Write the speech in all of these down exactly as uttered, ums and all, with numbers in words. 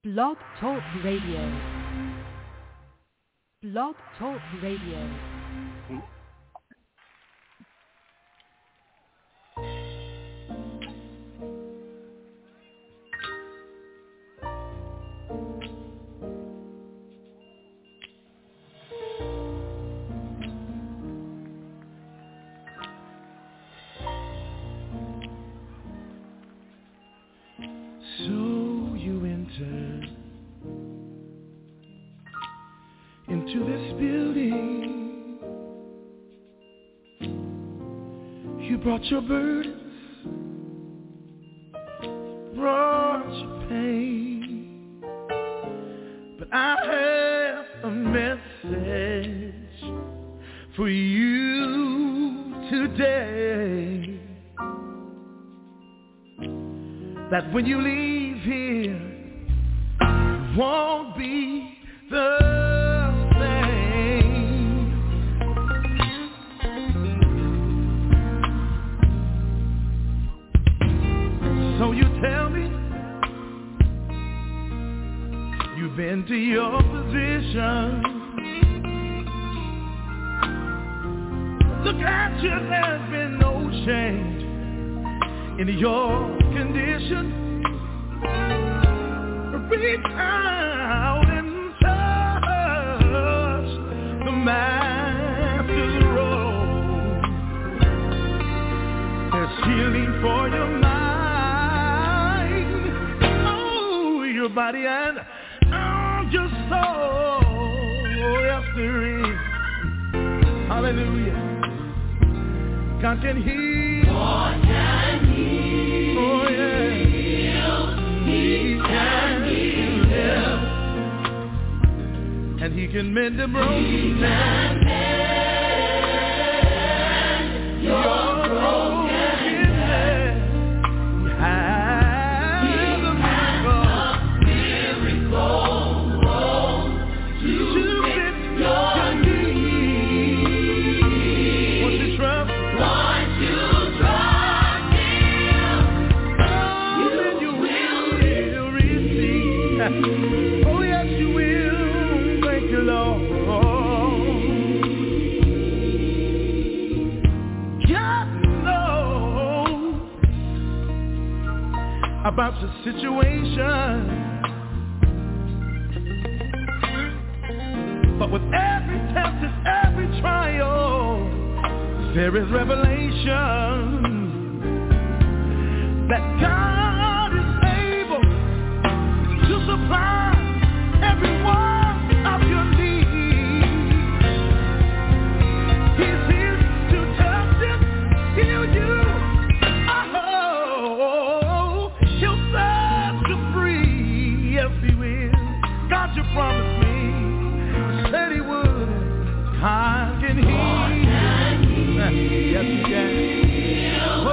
Blog Talk Radio. Blog Talk Radio. Into this building, you brought your burdens, brought your pain, but I have a message for you today, that when you leave here, you won't be the So you tell me you've been to your position. Look at you, there's been no change in your condition. Reach out and touch the Master's robe. There's healing for your mind, your body and oh, your soul. Yes, there is. Hallelujah. God can heal. God can heal. Oh, yeah. He, he can heal. And he can mend the broken. He can mend your broken. Oh yes you will, thank you Lord. God knows about your situation, but with every test and every trial, there is revelation that God is able to supply every one of your needs. He's here to touch you, heal you. Oh, he'll set you free. Yes, he will. God, you promised me. Said he would. God can heal. Yes, he can. Oh,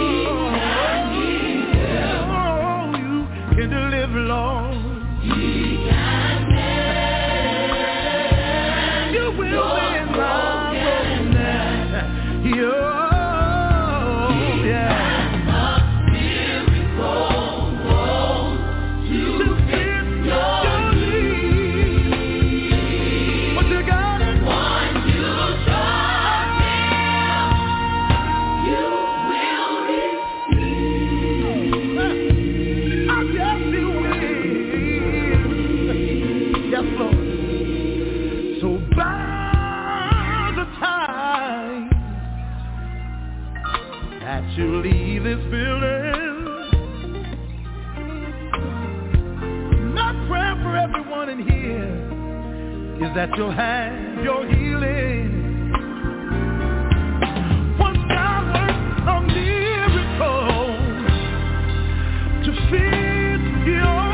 oh, you can deliver, Lord. He can mend. You will mend my brokenness. Oh, yeah. To fit your needs. What you got? Once you trust him, you will receive. I guess you will. Yes, Lord. So by the time that you leave this building, my prayer for everyone in here is that you'll have your healing. Once God works a miracle to fit your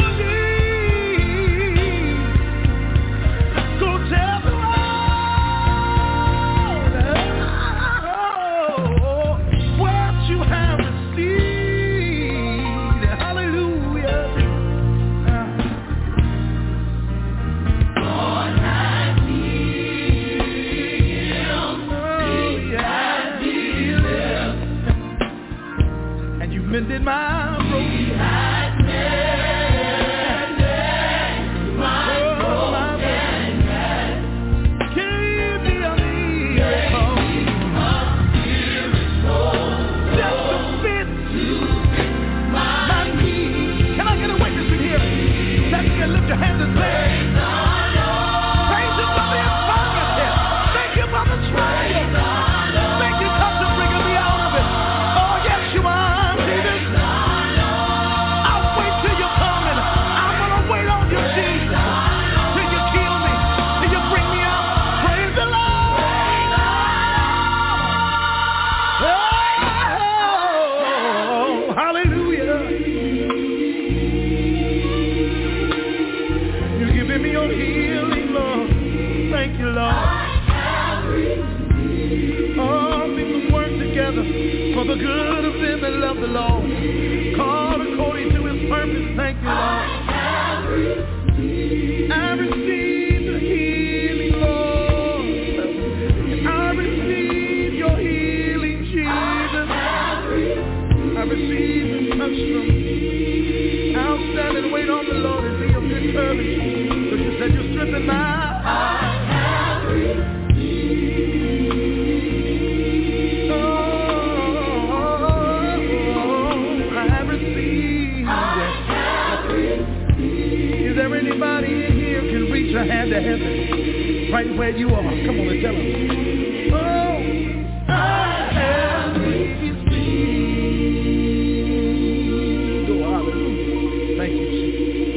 your hands and say, praise the Lord. Praise Him for the infirmity. Thank you for the trial. Thank you for the bringing me out of it. Oh, yes, you are, Jesus. I'll wait till you're coming. I'm going to wait on you, Jesus. Till you kill me. Till you bring me out. Praise the Lord. Oh, hallelujah. You're giving me your healing, Lord. Thank you, Lord. All things work together for the good of them that love the Lord. Called according to His purpose. Thank you, Lord. I receive the healing, Lord. I receive your healing, Jesus. I receive the touch from you. I'll stand and wait on the Lord and be of good courage. But you said you strengthen my heart. Is there anybody in here who can reach a hand to heaven right where you are? Come on and tell them. Oh, I have received. Oh, hallelujah. Thank you, Jesus.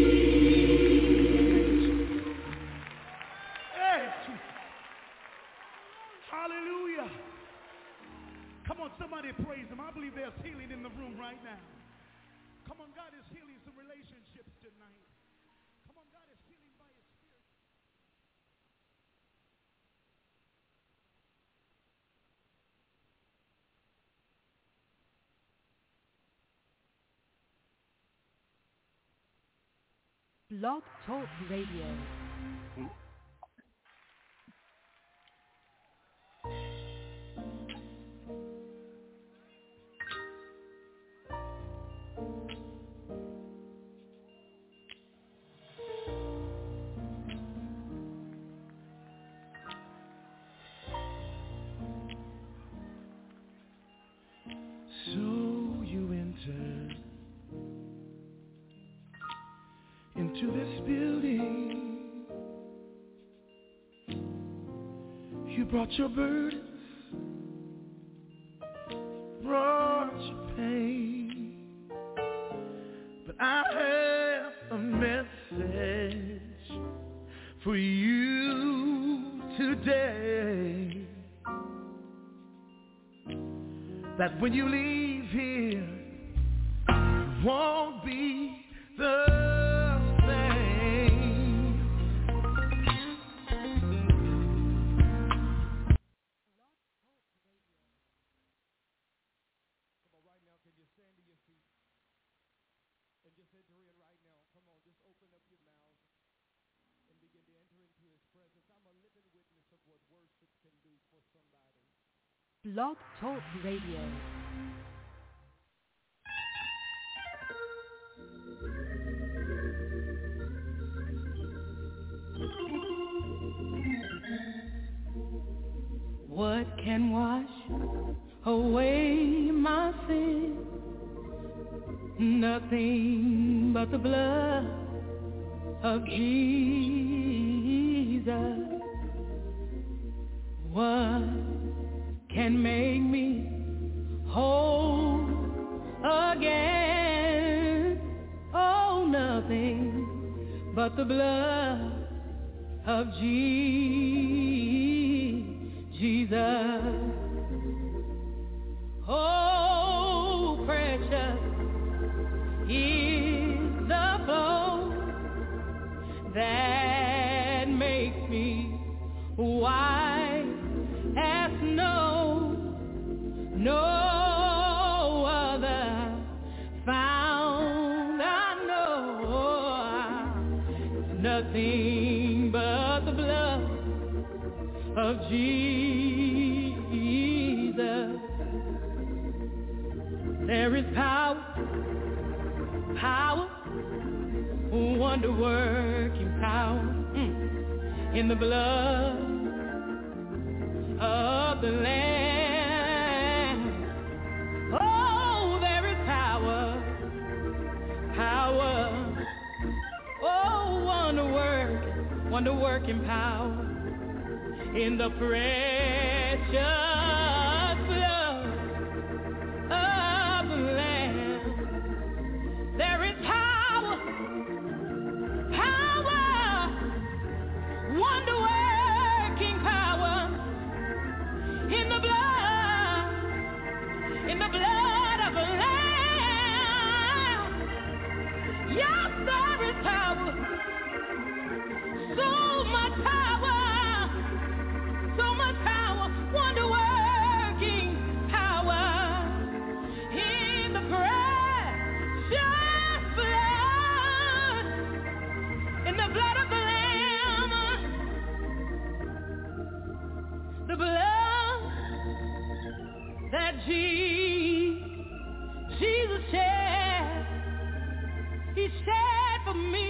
Hey, Jesus. Hallelujah. Come on, somebody praise Him. I believe there's healing in the room right now. Come on, God is healing some relationships tonight. Come on, God is healing by His Spirit. Blog Talk Radio. So you entered into this building. You brought your burdens, brought your pain. But I have a message for you today. That when you leave here, you won't be the same. Come on, right now, can you stand to your feet and just enter in right now? Come on, just open up your mouth and begin to enter into His presence. I'm a living witness of what worship can do for somebody. Blog Talk Radio. What can wash away my sin? Nothing but the blood of Jesus. What can make me whole again? Oh, nothing but the blood of Jesus. Oh, precious is the flow that makes me white as snow. No other found I know. Nothing but the blood of Jesus. There is power, power, wonder-working power mm, in the blood of the Lamb. Oh, there is power, power, oh, wonder-working power in the precious blood of the Lamb. There is power, power, wonder-working power in the blood, in the blood of the Lamb. Yes, there is power, so much power, so much power, wonder-working power in the precious blood, in the blood of the Lamb, the blood that Je- Jesus shed, He shed for me.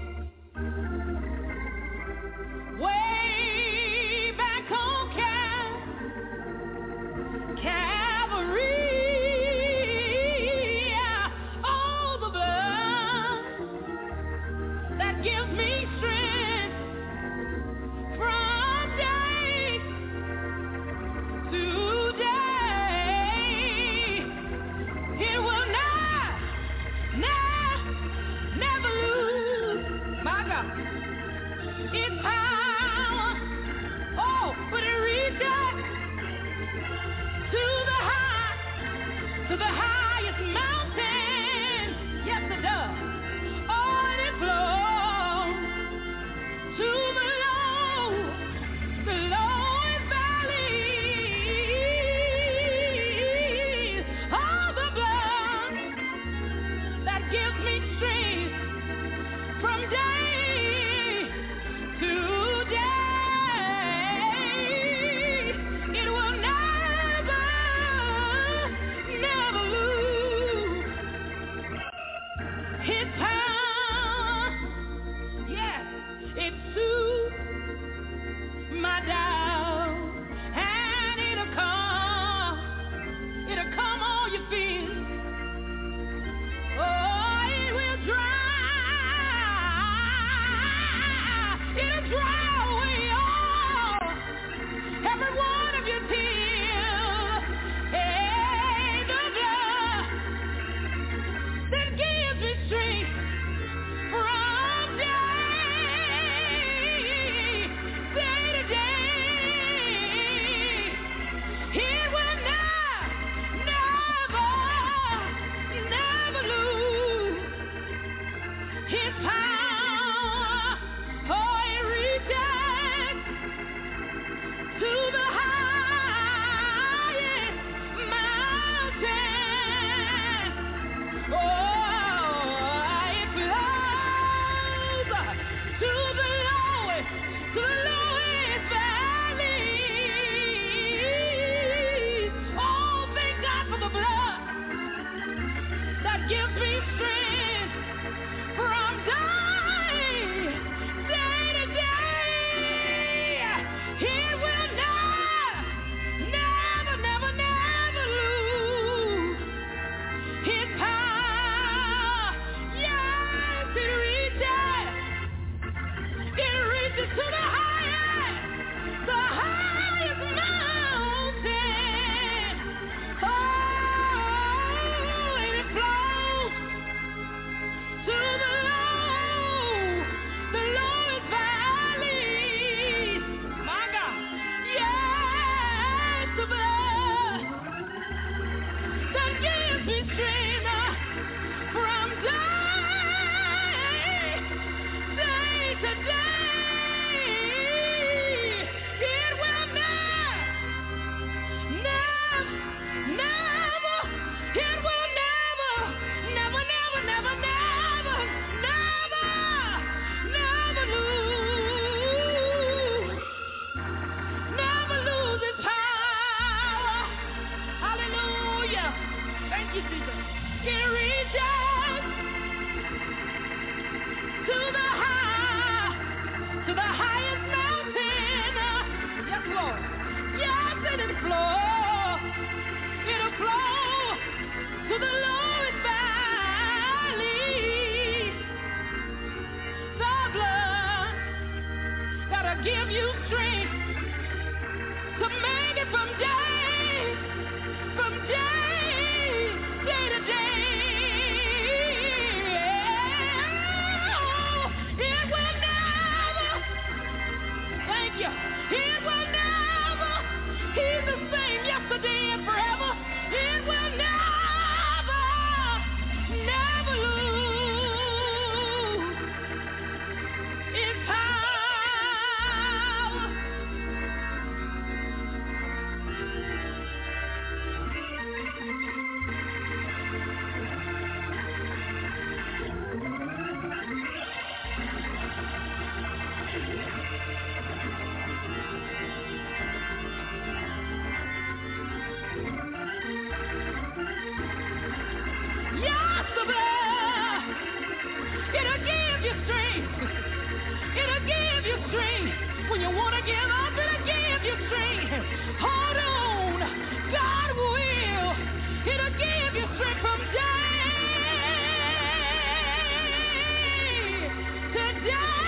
Way back on Cal- Calvary, oh, the blood that gives me strength from day to day. It will not, not, never lose, my God, its power. Oh, but it reaches to the high, to the highest mountain. Yes, it does. Oh, and it flows to the low, the lowest valleys. Oh, the blood that gives me strength from day to day. It will never, never lose its power. Yes, it soothes my doubt, and it'll calm, it'll calm all your fears. Oh, it will dry give you strength to make it from day, from day, day to day. Oh, it will never, thank you, it will never, he's the same yesterday and forever. It will never, never lose its power. Yes, the blood, it'll give you strength. It'll give you strength. When you want to give up, it'll give you strength. Hold on, God will. It'll give you strength from day to day.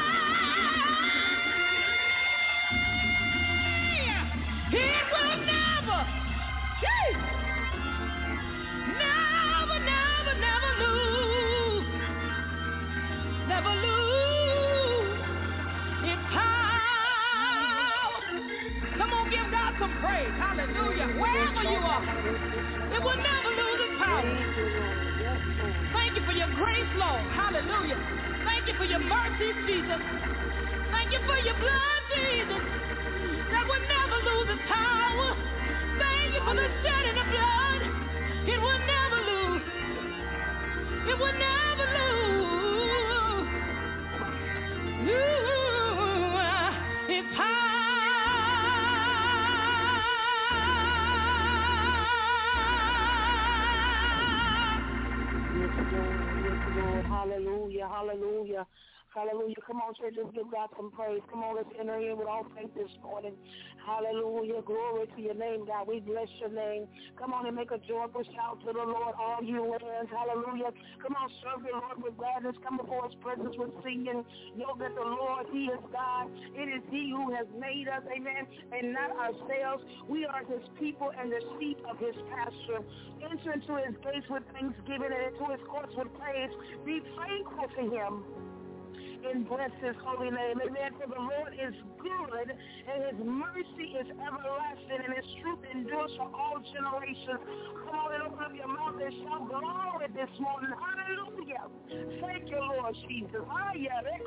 It will never, gee, never, never, never lose, never lose its power. Come on, give God some praise. Hallelujah. Wherever you are, it will never lose its power. Thank you for your grace, Lord. Hallelujah. Thank you for your mercy, Jesus. Thank you for your blood, Jesus, that will never lose its power. Thank you for the shedding of blood. It will never lose. It will never lose. Ooh, its power. Yes, Lord. Yes, Lord. Hallelujah. Hallelujah. Hallelujah. Come on, church, let's give God some praise. Come on, let's enter in with all faith this morning. Hallelujah. Glory to your name, God. We bless your name. Come on and make a joyful shout to the Lord, all you lands. Hallelujah. Come on, serve the Lord with gladness. Come before his presence with singing. Know that the Lord, he is God. It is he who has made us, amen, and not ourselves. We are his people and the sheep of his pasture. Enter into his gates with thanksgiving and into his courts with praise. Be thankful to him and bless his holy name. Amen. For the Lord is good, and his mercy is everlasting, and his truth endures for all generations. Come on and open up your mouth and shout glory this morning. Hallelujah. Thank you, Lord Jesus. Come on,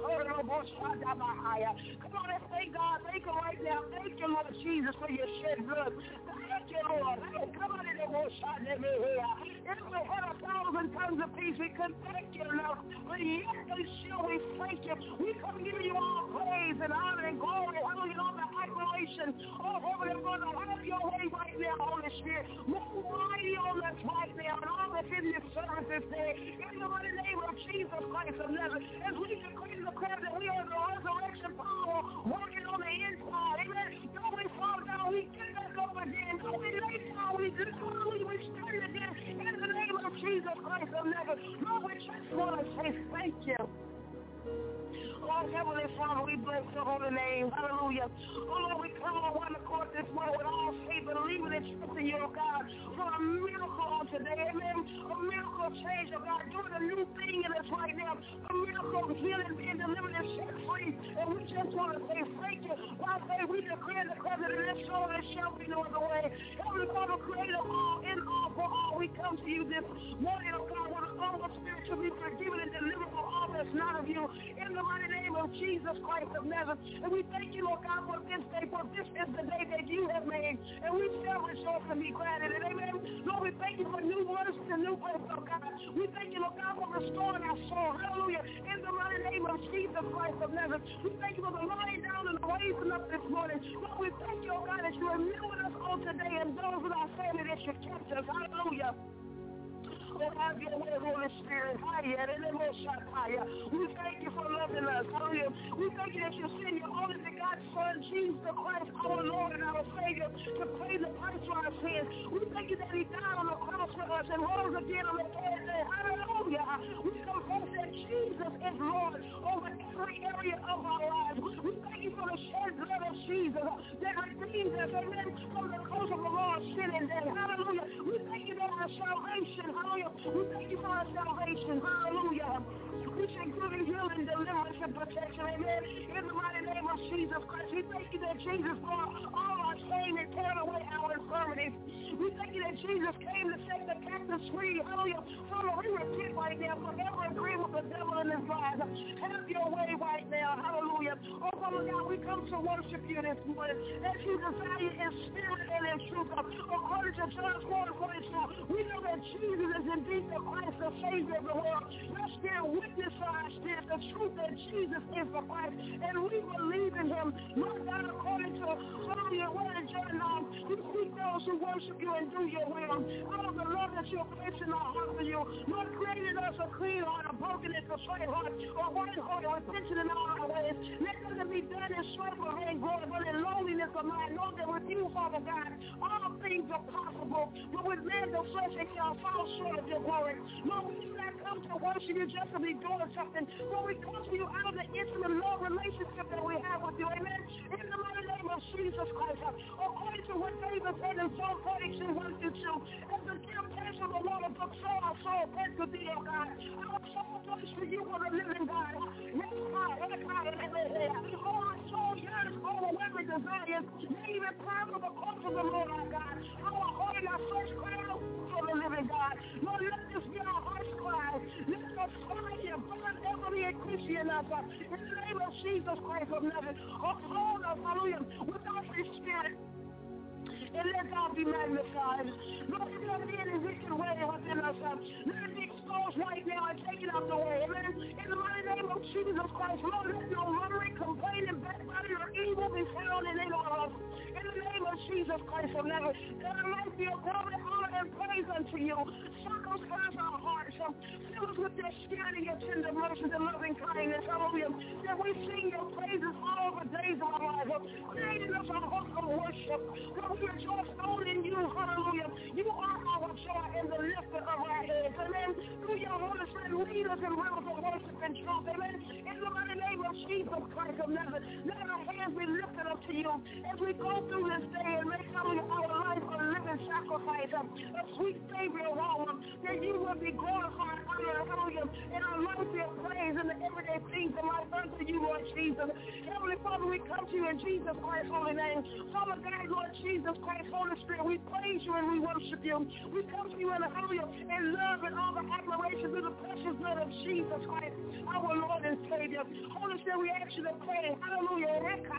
let's thank God. Thank you right now. Thank you, Lord Jesus, for your shed blood. Thank you, Lord. Come on, if we had a thousand tongues of peace, we couldn't thank you enough. But yet and still we thank you. We come giving you all praise and honor and glory. Hallelujah, all the admiration. Oh, Holy Father, have your way right now, Holy Spirit. Move mighty on us right now and all that's in this service this day. In the mighty name of Jesus Christ of Nazareth, as we decree and declare that we are the resurrection power working on the inside. Amen. Don't we fall down, we get back up again. Don't we lay down, we do we we stand again. In the name of Jesus Christ of Nazareth, Lord, we just want to say thank you. Oh, Heavenly Father, we bless your holy name. Hallelujah. Oh, Lord, we come on one accord this morning with all faith, believing and trusting you, oh God, for a miracle on today. Amen. A miracle of change, oh God, doing a new thing in us right now. A miracle of healing, being delivered and set free. And we just want to say thank you. By faith, we declare the covenant and this soul that shall be no other way. Heavenly Father, creator of all, in all, for all, we come to you this morning, oh God, with a humble spirit to be forgiven and delivered from all that's not of you. In the mighty name of Jesus Christ of Nazareth. And we thank you, Lord God, for this day, for this is the day that you have made. And we shall rejoice and be glad in it. Amen. Lord, we thank you for new mercy and new grace, oh God. We thank you, Lord God, for restoring our soul. Hallelujah. In the mighty name of Jesus Christ of Nazareth. We thank you for the lying down and the raising up this morning. Lord, we thank you, oh God, that you remembered us on today and those in our family that you kept us. Hallelujah. Lord, have your way, Holy Spirit. We thank you for loving us. Hallelujah. We thank you that you send your only begotten Son, Jesus Christ, our Lord and our Savior, to pay the price for our sins. We thank you that he died on the cross for us and rose again on the third day. Hallelujah. We confess that Jesus is Lord over every area of our lives. We thank you for for the shed blood of Jesus that redeems us, amen, from the curse of the Lord, sin and death. Hallelujah. We thank you for our salvation. Hallelujah. We thank you for our salvation. Hallelujah. We should give you healing, deliverance, and protection. Amen. In the mighty name of Jesus Christ, we thank you that Jesus brought all our shame and carried away our infirmities. We thank you that Jesus came to set the captives free. Hallelujah. Father, we repent right now for ever agreeing with the devil and his lies. Have your way right now. Hallelujah. Oh, Father God, we come to worship you this morning as you desire in spirit and in truth. According to John four forty-two, we know that Jesus is indeed the Christ, the Savior of the world. Let's bear witness to our spirit, the truth that Jesus is the Christ, and we believe in him. Lord God, according to Hallelujah, word in John nine, we seek those who worship you and do your will. Out of the love that you're placing in our heart for you, Lord, created us a clean heart, a broken and contrite heart, a right heart, a repentant in all our ways. Let nothing be done in strife or vain glory, but in loneliness of mind. Know that with you, Father God, all things are possible, but with man the flesh it shall fall short of your glory. Lord, we do not come to worship you just to be doing something, but we come to you out of the intimate love relationship that we have with you. Amen. In the mighty name of Jesus Christ, according to what David said in Psalm forty-two, one through two, as the deer pants for the water brook, so our soul pants for thee, O God. Our soul thirsts for you, for the living God. Yes, God, yes, God, oh, our soul yearns for overwhelming desires, may even cry for the courts of the Lord our God. Our heart and our flesh cry out for the living God. Lord, let this be our heart's cry. Let us fire burn every increase in us. In the name of Jesus Christ of Nazareth, uphold us, hallelujah, with our free spirit. And let God be magnified. Lord, if there be any wicked way within us, uh, let it be exposed right now and take it out the way. Amen. In the mighty name of Jesus Christ, Lord, let no murmuring, complaining, backbiting, or evil be found in any of us. In the name of Jesus Christ of Nazareth, that our life be a glory, honor, and praise unto you. Circumcise our hearts. Um, fill us with your spirit and your tender mercies and loving kindness. Hallelujah. That we sing your praises all the days of our lives. Um, creating us a heart of worship. Where we rejoice only in you. Hallelujah. You are our joy and the lifter of our heads. Amen. Through your Holy Spirit, lead us in rivers of worship and truth. Amen. In the mighty name of Jesus Christ of Nazareth, let our hands be lifted up to you as we go through this day and make hallelujah, our life a living sacrifice, um, a sweet Savior of all, um, that you will be glorified, honored, hallelujah, and our life be a praise in the everyday things of life unto you, Lord Jesus. Heavenly Father, we come to you in Jesus Christ's holy name. Father God, Lord Jesus Christ, Holy Spirit, we praise you and we worship you. We come to you in hallelujah, in love and all the admiration through the precious blood of Jesus Christ, our Lord and Savior. Holy Spirit, we ask you to pray, hallelujah,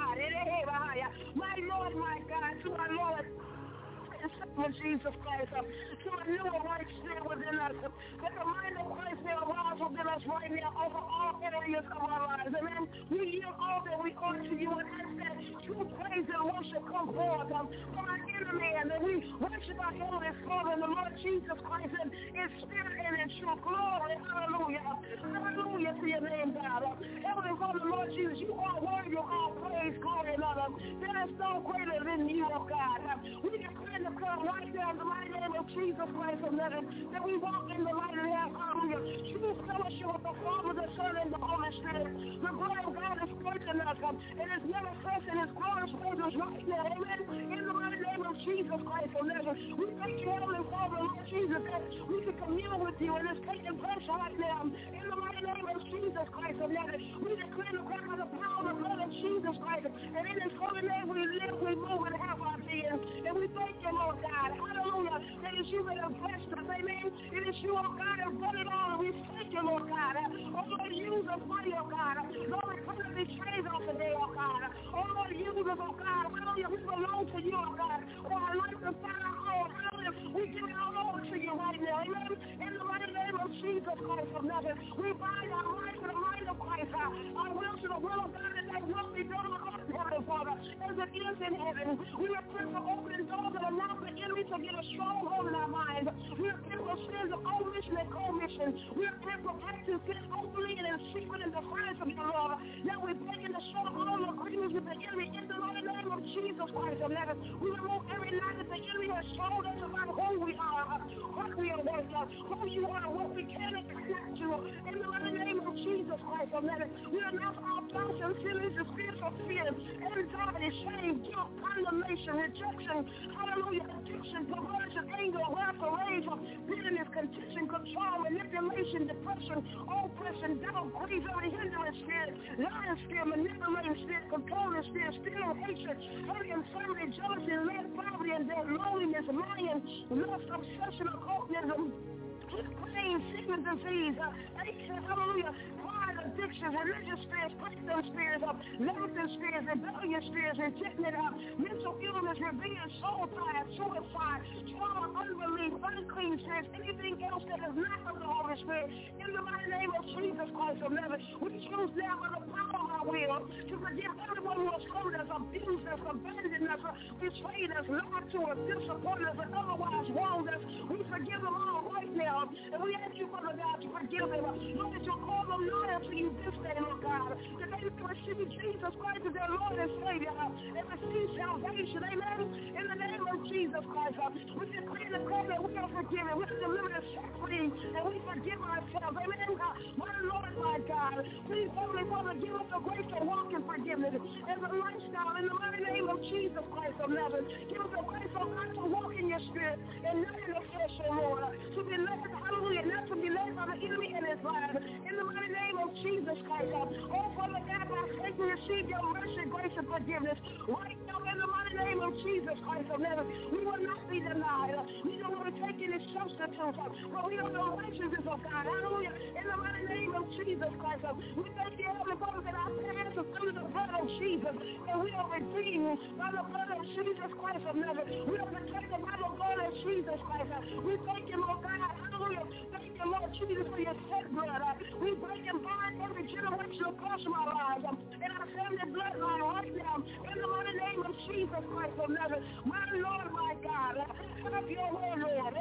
my Lord, my God, to our Lord, with Jesus Christ, uh, to a new and right spirit within us, uh, that the mind of Christ may arise within us right now over all areas of our lives. Amen. We yield all that we are to you and ask that true praise and worship come forth um, from our inner man, that we worship our Heavenly Father and the Lord Jesus Christ in, in spirit and in truth. Glory, hallelujah. Hallelujah to your name, God. Uh, Heavenly Father, Lord Jesus, you are worthy of all praise, glory, and honor. There is no greater than you, oh God. Uh, we declare the come right now in the mighty name of Jesus Christ of Nazareth, that we walk in the light of that, hallelujah. True fellowship with the Father, the Son, and the Holy Spirit. The glory of God is working us, um, and it's manifesting His glorious presence right now, amen. In the mighty name of Jesus Christ of Nazareth, we thank you, Heavenly Father, Lord Jesus, that we can commune with you, and it's taking place right now. In the mighty name of Jesus Christ of Nazareth, we declare the power of the power of the blood of Jesus Christ, and in His holy name we live, we move, and have our being. And we thank you, Lord God, hallelujah, that is you that have blessed us, amen. It is you, oh God, that have done it all, and we thank you, Lord God. Oh Lord, use us mighty, oh God. Lord, we come to be chains on today, oh God. Oh Lord, use us, oh God, hallelujah, we belong to you, oh God. For our life is not our own, hallelujah, we give it all over to you right now, amen. In the mighty name of Jesus Christ of Nazareth, we bind our mind to the mind of Christ, our will to the will of God, and that will be done on earth, Heavenly Father, as it is in heaven. We repent for opening doors that allow the enemy to get a stronghold in our minds. We repent for sins of omission and commission. We repent for practicing sin openly and in secret in defiance of your love. Now we're breaking the short of all agreements with the enemy in the mighty name of Jesus Christ of Nazareth, we remove every lie that the enemy has told us about who we are, what we are worth of, who you are, what we can and cannot do. In the mighty name of Jesus Christ of Nazareth, we announce our thoughts and feelings, the spirits of fear, anxiety, shame, guilt, condemnation, rejection, hallelujah, addiction, perversion, anger, wrath, rage, bitterness, contention, control, manipulation, depression, oppression, doubt, grief, every hindrance spirit, lying spirit, manipulating spirit, controlling spirit, stealing, hatred, hate, infirmity, jealousy, lust, poverty, and death, loneliness, lying, lust, obsession, occultism, pain, sickness, disease, uh, hallelujah, pride, addictions, religious spirits, Christian spirits, uh, limited spirits, rebellious spirits, resentment, uh, mental illness, rebellion, soul tie, suicide, trauma, unbelief, unclean spirits, anything else that is not of the Holy Spirit. In the mighty name of Jesus Christ of Nazareth, we choose now by the power of our will to forgive everyone who has hurt us, abused us, abandoned us, uh, betrayed us, lied to us, disappointed us, and otherwise wronged us. We forgive them all right now. And we ask you, Father God, to forgive them. Lord, that you'll call them nigh unto you this day, Lord God. That they may receive Jesus Christ as their Lord and Savior. And receive salvation. Amen. In the name of Jesus Christ. We decree and declare that we are forgiven. We are delivered and set free. And we forgive ourselves. Amen. My Lord, my God. Please, Holy Father, give us the grace to walk in forgiveness as a lifestyle in the mighty name of Jesus Christ of Nazareth. Give us the grace, oh God, to walk in your spirit and not in the flesh, oh Lord. To be led, hallelujah, not to be led by the enemy and his life. In the mighty name of Jesus Christ. Oh, Father God, by faith we receive your mercy, grace, and forgiveness. Right now, in the mighty name of Jesus Christ of Nazareth, we will not be denied. We don't want to take any substitutes, but we are the righteousness of God. Hallelujah. In the mighty name of Jesus Christ. We thank you, Heavenly Father, that our past is under the blood of Jesus, and we are redeemed by the blood of Jesus Christ of Nazareth. We are protected by the blood of Jesus Christ. We thank you, Lord God. Hallelujah. Thank you, Lord Jesus, for your shed blood. We break and bind every generational curse from our lives and our family bloodline right now. In the mighty name of Jesus Christ of Nazareth. My Lord, my God. Have your way, Lord.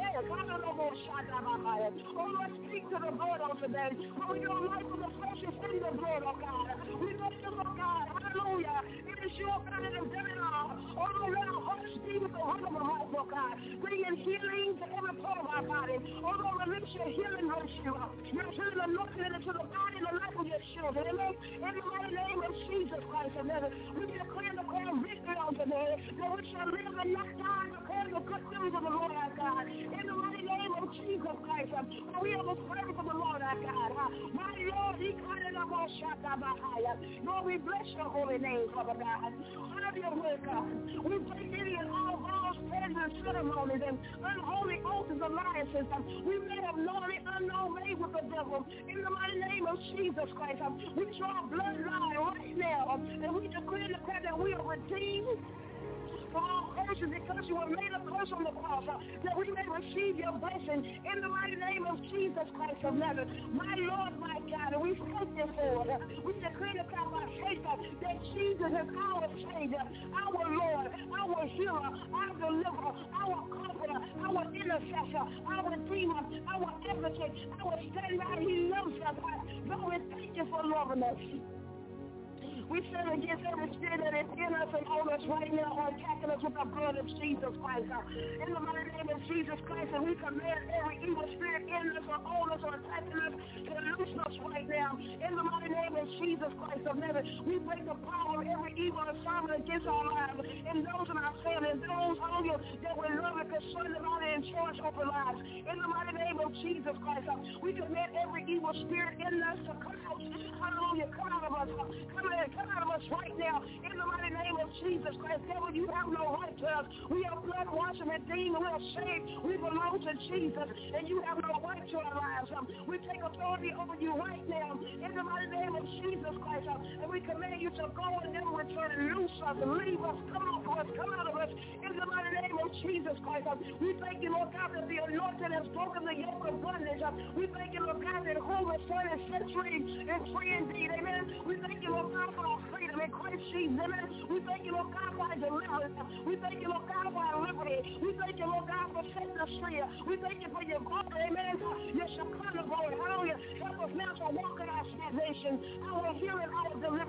Oh, Lord, speak to the blood on today. For your life of the flesh is in the blood, oh God. We thank you, Lord God. Hallelujah. It is your God that has done it all. Oh, Lord, let our hearts be with the heart of the heart, oh God. Bringing healing to every part of our body. Oh, Lord, release your healing virtue. Your healing anointing into the body and the life of your children. Amen. In the mighty name of Jesus Christ of Nazareth, we declare the call victory on today. That we shall live and not die, declare the good news of the Lord our God. In the mighty name of Jesus Christ, we are the servants of the Lord our God. My Lord, he called it up on Shatabahaya. Lord, we bless your holy name, Father God. Have your way, God. We break any and all vows, prayers, and ceremonies and unholy oaths and alliances. We may have known it unknown made with the devil. In the mighty name of Jesus Christ, we draw bloodline right now. And we declare and declare that we are redeemed from all curses because you were made a curse on the cross, uh, that we may receive your blessing in the mighty name of Jesus Christ of Nazareth. My Lord, my God, and we thank you for it. Uh, we decree the power by faith uh, that Jesus is our Savior, our Lord, our healer, our deliverer, our comforter, our intercessor, our redeemer, our advocate, our stand-by. He loves us. Lord, we thank you for loving us. We stand against every spirit that is in us and on us right now or attacking us with the blood of Jesus Christ. Uh, in the mighty name of Jesus Christ, and we command every evil spirit in us or on us or attacking us to loose us right now. In the mighty name of Jesus Christ of Nazareth, we break the power of every evil assignment against our lives and those in our family and those, hallelujah, that we love and concerned about and in charge over lives. In the mighty name of Jesus Christ, uh, we command every evil spirit in us to come out. Hallelujah, come out of us. Uh, come out, come out of us right now. In the mighty name of Jesus Christ, devil, you have no right to us. We are blood washed and redeemed. We are saved. We belong to Jesus, and you have no right to our lives. Um, we take authority over you right now. In the mighty name of Jesus Christ, um, and we command you to go and never return and loose us and leave us. Come out of us. Come out of us. In the mighty name of Jesus Christ, um, we thank you, Lord God, that the anointing has broken the yoke of bondage. Um, we thank you, Lord God, that whom the Son is set free is free indeed. Amen. We thank you, Lord God, for our freedom in Christ Jesus. Amen. We thank you, Lord God, for our deliverance. We thank you, Lord God, for our liberty. We thank you, Lord God, for setting us free. We thank you for your glory. Amen. Your Shekinah glory. Hallelujah. Help us now to walk in our salvation, our healing, our deliverance. With God,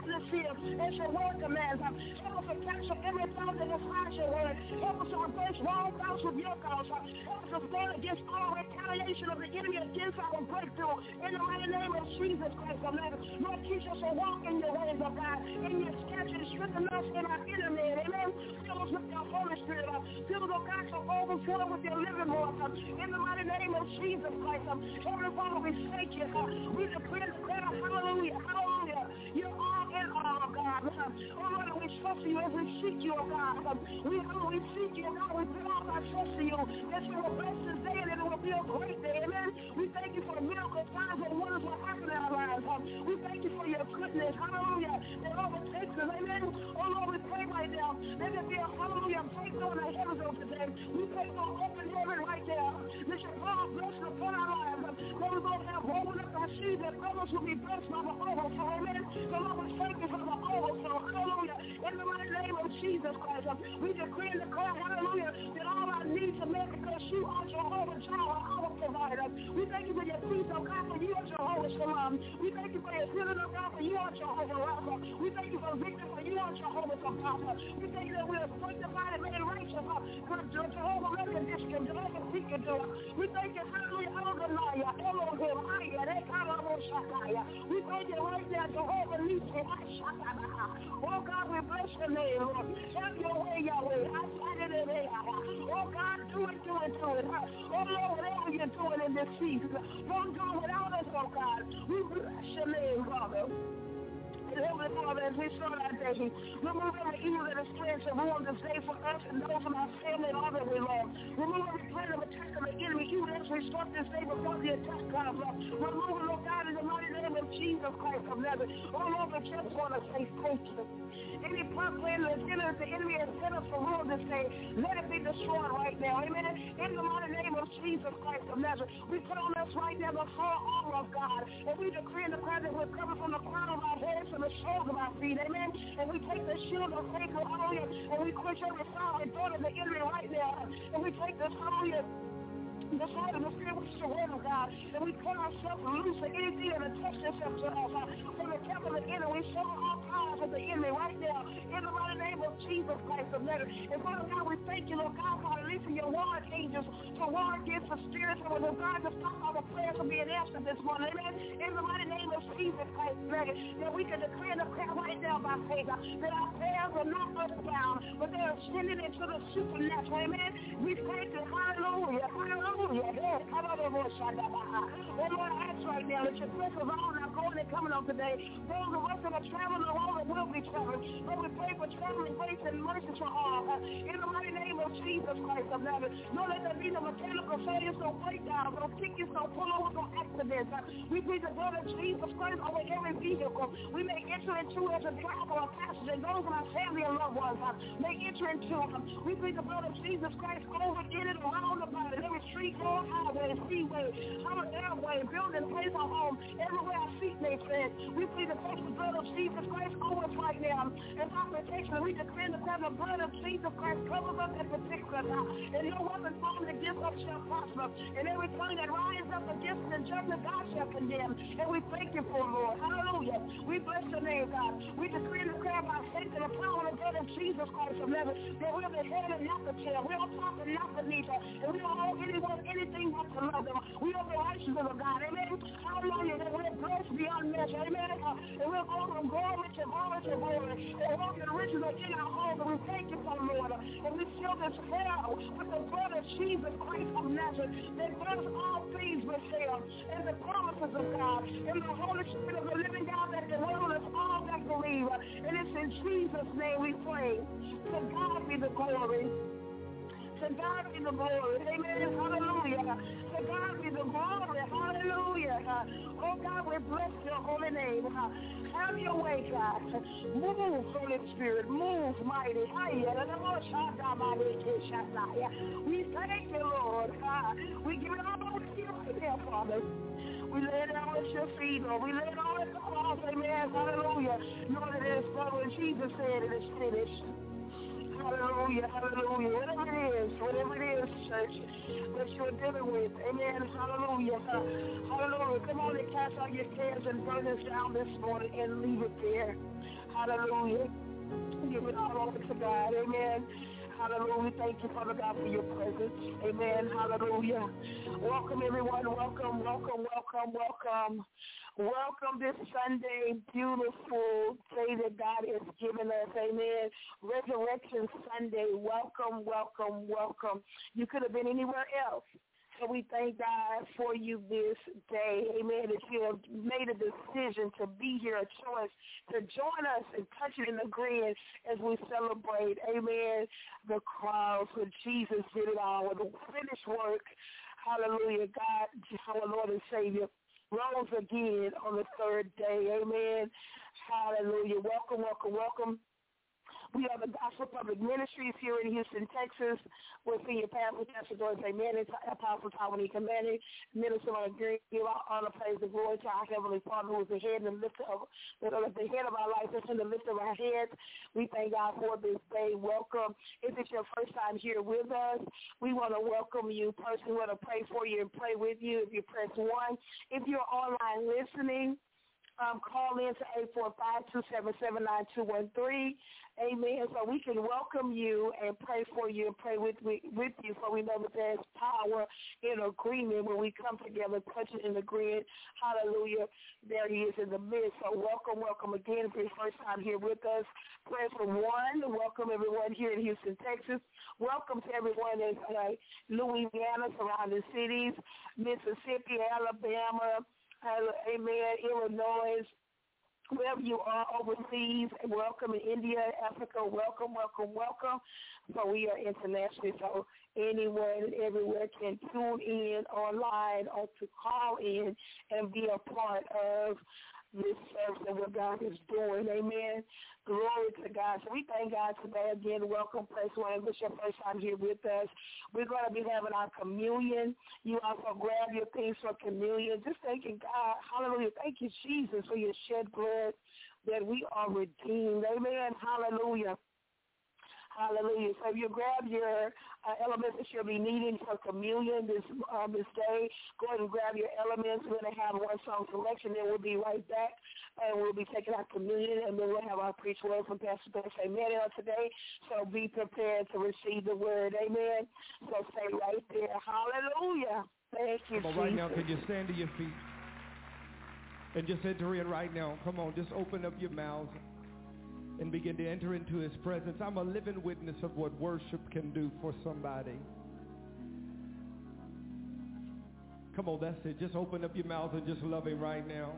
atmosphere as your word commands. Help us to capture every thought that defies your word. Help us to replace wrong thoughts with your thoughts. Help us to stand against all retaliation of the enemy against our breakthrough. In the mighty name of Jesus Christ of Nazareth. Lord, teach us to walk in your ways, of God, in your statutes, strengthen us in our inner man. Amen. Fill us with your Holy Spirit. Fill us, oh God, to overflow with your living water. In the mighty name of Jesus Christ. Heavenly Father, we thank you. We decree and declare, hallelujah, hallelujah. You're all in all, God. Oh Lord, we trust you as we seek you, oh God. We, oh, we seek you, God. We put all our trust in you. That you will bless this day and it will be a great day. Amen. We thank you for miracles, signs, and wonders will happen in our lives. We thank you for your goodness. Hallelujah. That overtakes us. Amen. Oh Lord, we pray right now. Let there be a hallelujah breakthrough in the heavens over today. We pray for open heaven right now. Let your power bless upon our lives. Lord, we both have woven up to receive that others will be blessed by the overflow. Amen. So Lord, we thank you for the overflow. Hallelujah. In the mighty name of Jesus Christ, we decree and declare, hallelujah, that all our needs are met because you are Jehovah Jireh, our provider. We thank you for your peace, oh God, for you are Jehovah Shalom. We thank you for your healing, oh God, for you are Jehovah Rapha. We thank you for victory, for you are Jehovah Sabbath. We thank you that we are sanctified and made righteous. For Jehovah Recognition, Jehovah Seeker. We thank you, hallelujah, Elohim, Elohim, Aya, Rekarabo Shakaya. We thank you right there, Jehovah Nisi, Ashakana. Oh God, we bless your name, Lord. Have your way, Yahweh. Oh God, do it, do it, do it. Oh Lord, whatever you're doing in this season, don't do it without us, oh God. We bless your name, Father. Heavenly Father, as we start our day, remove every evil that is planned to ruin this day for us and those in our family and all that we love. Remove every plan of attack of the enemy, even as we start this day before the attack comes up. Remove it, Lord God, in the mighty name of Jesus Christ of Nazareth. Oh Lord, we just want to say thank you. Any plot plan that the enemy has set us to ruin this day, let it be destroyed right now. Amen. In the mighty name of Jesus Christ of Nazareth, we put on us right now the full armor of God, and we decree and declare that we're covered from the crown of our heads to the soles of our feet. Amen. And we take the shield of faith, hallelujah, and we quench every fire and thought of the enemy right now. And we take this, hallelujah, the sword of the Spirit, which is the word of God, and we put ourselves loose of anything that attaches itself to us uh, from the camp of the enemy. We show all powers of the enemy right now in the mighty name of Jesus Christ of Nazareth. And Father God, we thank you, Lord God, for releasing your warring angels to war against the spirits and with God to stop all the prayers from being answered this morning. Amen. In the mighty name of Jesus Christ of Nazareth, that we can declare the prayer right now by faith, uh, that our prayers are not earthbound, but they are ascending into the supernatural. Amen. We thank you. Hallelujah. Hallelujah. Hey, come on, oh Lord, I ask right now that your blessings are all now going and coming on today. Those of us that are traveling along and will be traveling, Lord, we pray for traveling grace and mercy for all. Uh, in the mighty name of Jesus Christ of Nazareth, Lord, let there be no mechanical failures, no breakdowns, no tickets, no pullovers, no accidents. Uh, we plead the blood of Jesus Christ over every vehicle. We may enter into as a driver or passenger, and those of our family and loved ones uh, may enter into. Uh, we plead the blood of Jesus Christ over in and around about it, every street, road, highway, freeway, summer airway, building, place, or home, everywhere our feet may tread. We plead the precious blood of Jesus Christ over us right now. And our protection, we declare that the blood of Jesus Christ covers us and protects us. And no weapon formed against us shall prosper. And every tongue that rises up against us in judgment, God shall condemn. And we thank you for it, Lord. Hallelujah. We bless your name, God. We decree and declare by faith and the power of the blood of Jesus Christ of Nazareth that we're the head and not the tail. We're on top and not beneath her. And we don't owe anyone anything but to love them. We are the righteousness of God. Amen. Hallelujah. That we're blessed beyond measure. Amen. Uh, and we're going from glory to glory to glory. And walking the riches are in our home. And we thank you for Lord. And we seal this prayer with the blood of Jesus Christ of Nazareth that does all things but fail. And the promises of God. And the Holy Spirit of the living God that dwells us all that believe. And it's in Jesus' name we pray. To God be the glory. To God be the glory. Amen. Hallelujah. To God be the glory. Hallelujah. Oh God, we bless your holy name. Have your way, God. Move, Holy Spirit. Move, mighty. We thank you, Lord. We give it all over to you right now, Father. We lay it all at your feet, Lord. We lay it all at the cross. Amen. Hallelujah. Lord, it is so. And Jesus said it is finished. Hallelujah, hallelujah. Whatever it is, whatever it is, church, that you're dealing with. Amen. Hallelujah. Hallelujah. Come on and cast out your cares and burdens down this morning and leave it there. Hallelujah. Give it all over to God. Amen. Hallelujah. Thank you, Father God, for your presence. Amen. Hallelujah. Welcome, everyone. Welcome, welcome, welcome, welcome. Welcome this Sunday, beautiful day that God has given us. Amen. Resurrection Sunday. Welcome, welcome, welcome. You could have been anywhere else. So we thank God for you this day. Amen. That you have made a decision to be here, a choice to join us and touch it and agreeing as we celebrate, amen, the cross where Jesus did it all, the finished work. Hallelujah. God, our Lord and Savior, rose again on the third day. Amen. Hallelujah. Welcome, welcome, welcome. We are the Gospel Public Ministries here in Houston, Texas. We're senior pastor, Pastor Doris A. Manning, Apostle Taiwanese Manning, Minister on Green, give our honor, praise, and glory to our Heavenly Father, who is the head and lifter of the, the head of our life, and the lifter of our heads. We thank God for this day. Welcome. If it's your first time here with us, we want to welcome you personally. We want to pray for you and pray with you if you press one. If you're online listening, Um, call in to eight four five, two seven seven, nine two one three. Amen. So we can welcome you and pray for you and pray with with, with you, so we know that there's power in agreement when we come together, touching and agreeing. Hallelujah. There he is in the midst. So welcome, welcome again. If it's your first time here with us, pray for one. Welcome everyone here in Houston, Texas. Welcome to everyone in uh, Louisiana, surrounding cities, Mississippi, Alabama, amen, Illinois, wherever you are overseas, welcome in India, Africa, welcome, welcome, welcome. So we are internationally, so anyone and everywhere can tune in online or to call in and be a part of this service and what God is doing. Amen. Glory to God. So we thank God today. Again, welcome, press one. If it's your first time here with us, we're going to be having our communion. You also grab your things for communion. Just thanking God. Hallelujah. Thank you, Jesus, for your shed blood that we are redeemed. Amen. Hallelujah. Hallelujah. So if you grab your uh, elements that you'll be needing for communion this um, this day, go ahead and grab your elements. We're going to have one song selection, then we'll be right back, and we'll be taking our communion, and then we'll have our preach word from Pastor Doris A. Manning on today. So be prepared to receive the word. Amen. So stay right there. Hallelujah. Thank you, Come on, Jesus. right now, can you stand to your feet and just enter in right now? Come on, just open up your mouths and begin to enter into his presence. I'm a living witness of what worship can do for somebody. Come on, that's it. Just open up your mouth and just love him right now.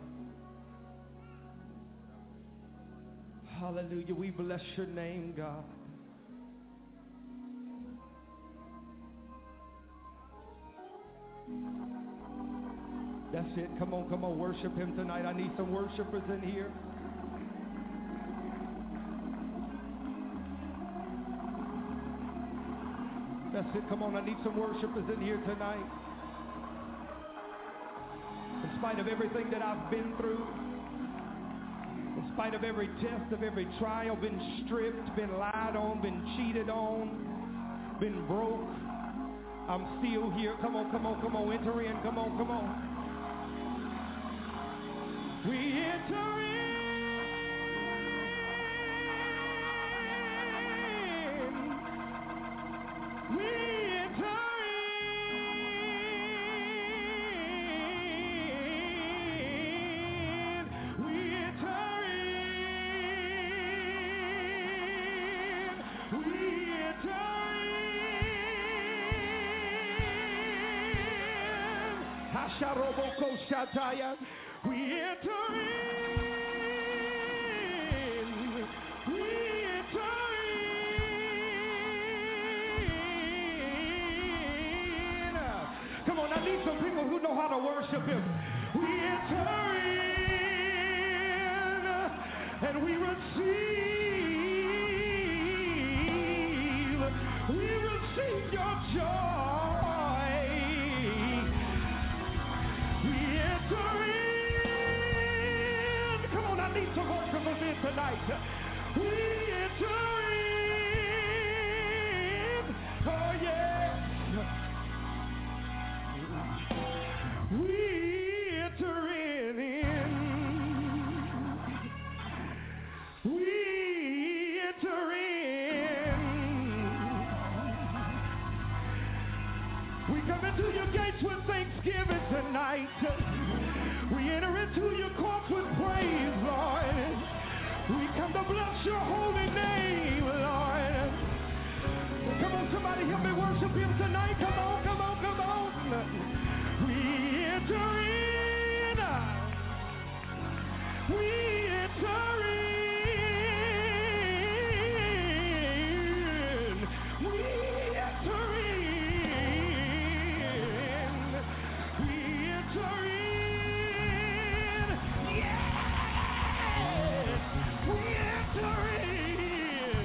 Hallelujah. We bless your name, God. That's it. Come on, come on. Worship him tonight. I need some worshipers in here. That's it. Come on, I need some worshipers in here tonight. In spite of everything that I've been through, in spite of every test, of every trial, been stripped, been lied on, been cheated on, been broke, I'm still here. Come on, come on, come on, enter in. Come on, come on. We enter in. We enter in. We enter in. We enter in. Hasharoboko Shataya. We enter in. We enter in. Come on, I need some people who know how to worship him. We enter in and we receive. We receive your joy. We enter in. Come on, I need some worshipers in tonight. We enter in. we enter in. We come into your gates with thanksgiving tonight. We enter into your courts with praise, Lord. We come to bless your holy name, Lord. Come on, somebody help me worship him tonight. Come on, come on, come on. We enter in. We enter in. We enter in. We enter in. Yes, we enter in.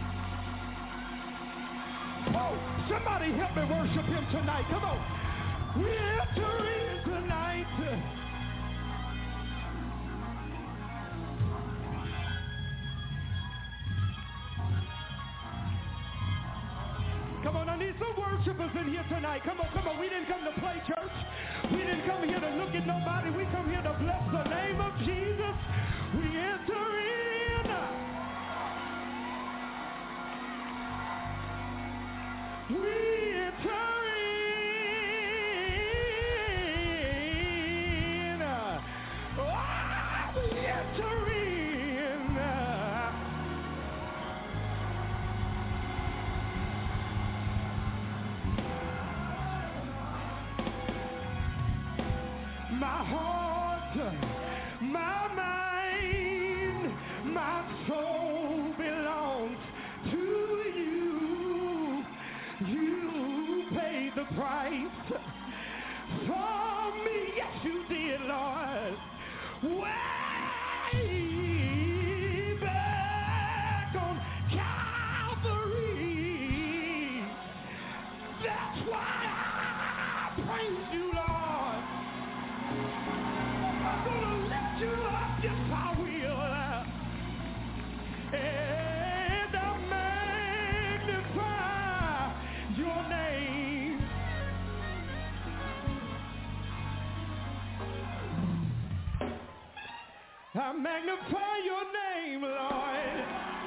Oh, somebody help me worship him tonight. Come on. We enter in tonight. Come on, I need some worshipers in here tonight. Come on, come on. We didn't come to play church. We didn't come here to look at nobody. We come here to bless the name of Jesus. We enter in. We enter in. Oh, we enter in. My heart, my mind, my soul belongs to you. You paid the price for me. Yes, you did, Lord. Way back on Calvary. That's why I praise you, Lord. I'm gonna lift you up, yes I will, and I'll magnify your name. I magnify your name, Lord.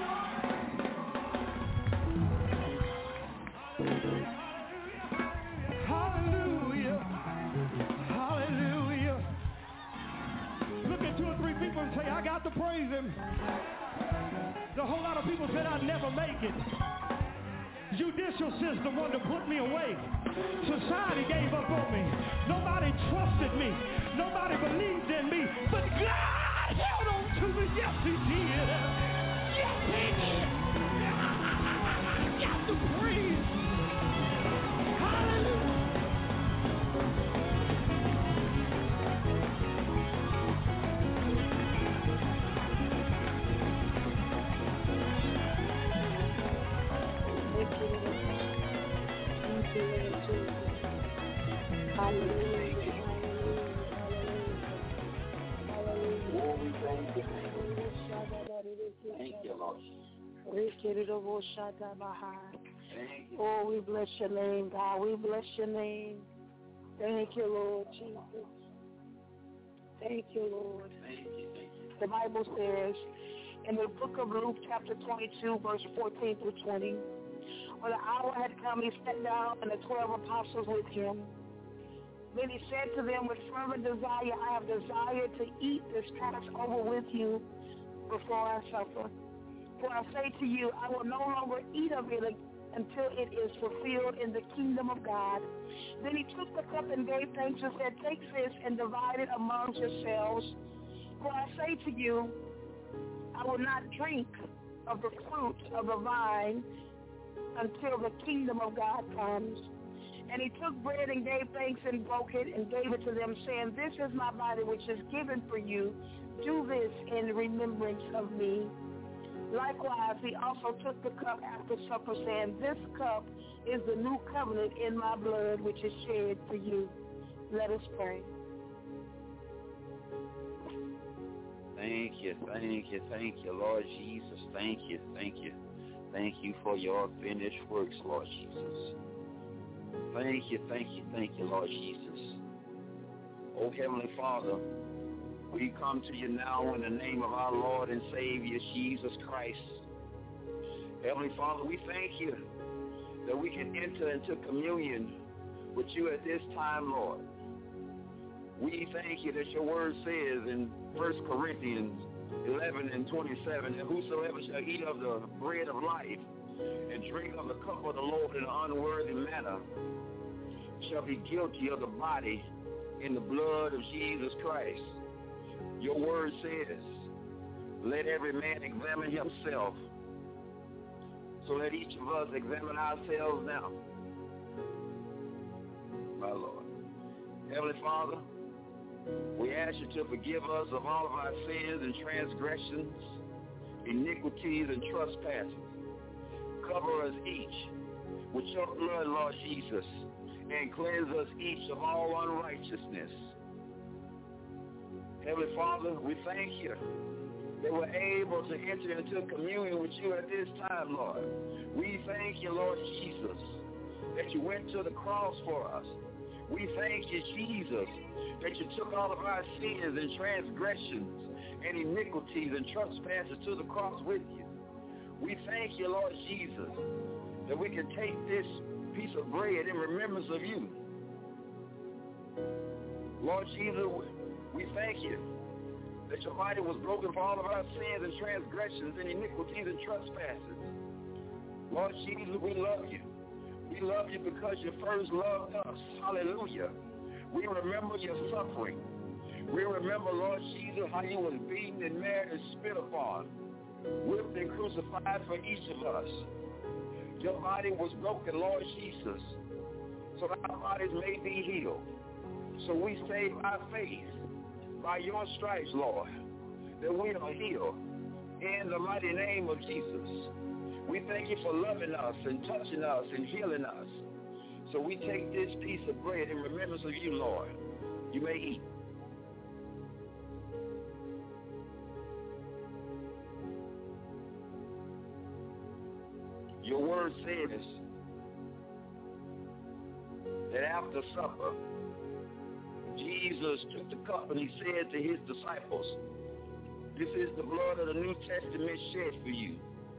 Hallelujah, hallelujah. Look at two or three people and say, I got to praise him. A whole lot of people said I'd never make it. Judicial system wanted to put me away. Society gave up on me. Nobody trusted me. Nobody believed in me. But God held on to me. Yes, he did. Yes, he did. I got to praise. Hallelujah. Thank you, Lord. Oh, we bless your name, God. We bless your name. Thank you, Lord Jesus. Thank you, Lord. Thank you, thank you. The Bible says in the book of Luke, chapter twenty-two, verse fourteen through twenty, when the hour had come, he sat down and the twelve apostles with him. Then he said to them, with fervent desire, I have desired to eat this Passover with you before I suffer. For I say to you, I will no longer eat of it until it is fulfilled in the kingdom of God. Then he took the cup and gave thanks and said, take this and divide it amongst yourselves. For I say to you, I will not drink of the fruit of the vine until the kingdom of God comes. And he took bread and gave thanks and broke it and gave it to them, saying, this is my body which is given for you. Do this in remembrance of me. Likewise, he also took the cup after supper, saying, this cup is the new covenant in my blood, which is shed for you. Let us pray. Thank you, thank you, thank you, Lord Jesus. Thank you, thank you. Thank you for your finished works, Lord Jesus. Thank you, thank you, thank you, Lord Jesus. Oh, Heavenly Father, We come to you now in the name of our Lord and Savior, Jesus Christ. Heavenly Father, we thank you that we can enter into communion with you at this time, Lord. We thank you that your word says in First Corinthians eleven and twenty-seven, that whosoever shall eat of the bread of life and drink of the cup of the Lord in an unworthy manner shall be guilty of the body and the blood of Jesus Christ. Your word says, let every man examine himself. So let each of us examine ourselves now. My Lord. Heavenly Father, we ask you to forgive us of all of our sins and transgressions, iniquities and trespasses. Cover us each with your blood, Lord Jesus, and cleanse us each of all unrighteousness. Heavenly Father, we thank you that we're able to enter into communion with you at this time, Lord. We thank you, Lord Jesus, that you went to the cross for us. We thank you, Jesus, that you took all of our sins and transgressions and iniquities and trespasses to the cross with you. We thank you, Lord Jesus, that we can take this piece of bread in remembrance of you. Lord Jesus, we thank you that your body was broken for all of our sins and transgressions and iniquities and trespasses. Lord Jesus, we love you. We love you because you first loved us. Hallelujah. We remember your suffering. We remember, Lord Jesus, how you was beaten and marred and spit upon, whipped and crucified for each of us. Your body was broken, Lord Jesus, so that our bodies may be healed. So we say by faith, by your stripes, Lord, that we are healed in the mighty name of Jesus. We thank you for loving us and touching us and healing us. So we take this piece of bread in remembrance of you, Lord. You may eat. Your word says that after supper, Jesus took the cup and he said to his disciples, this is the blood of the New Testament shed for you.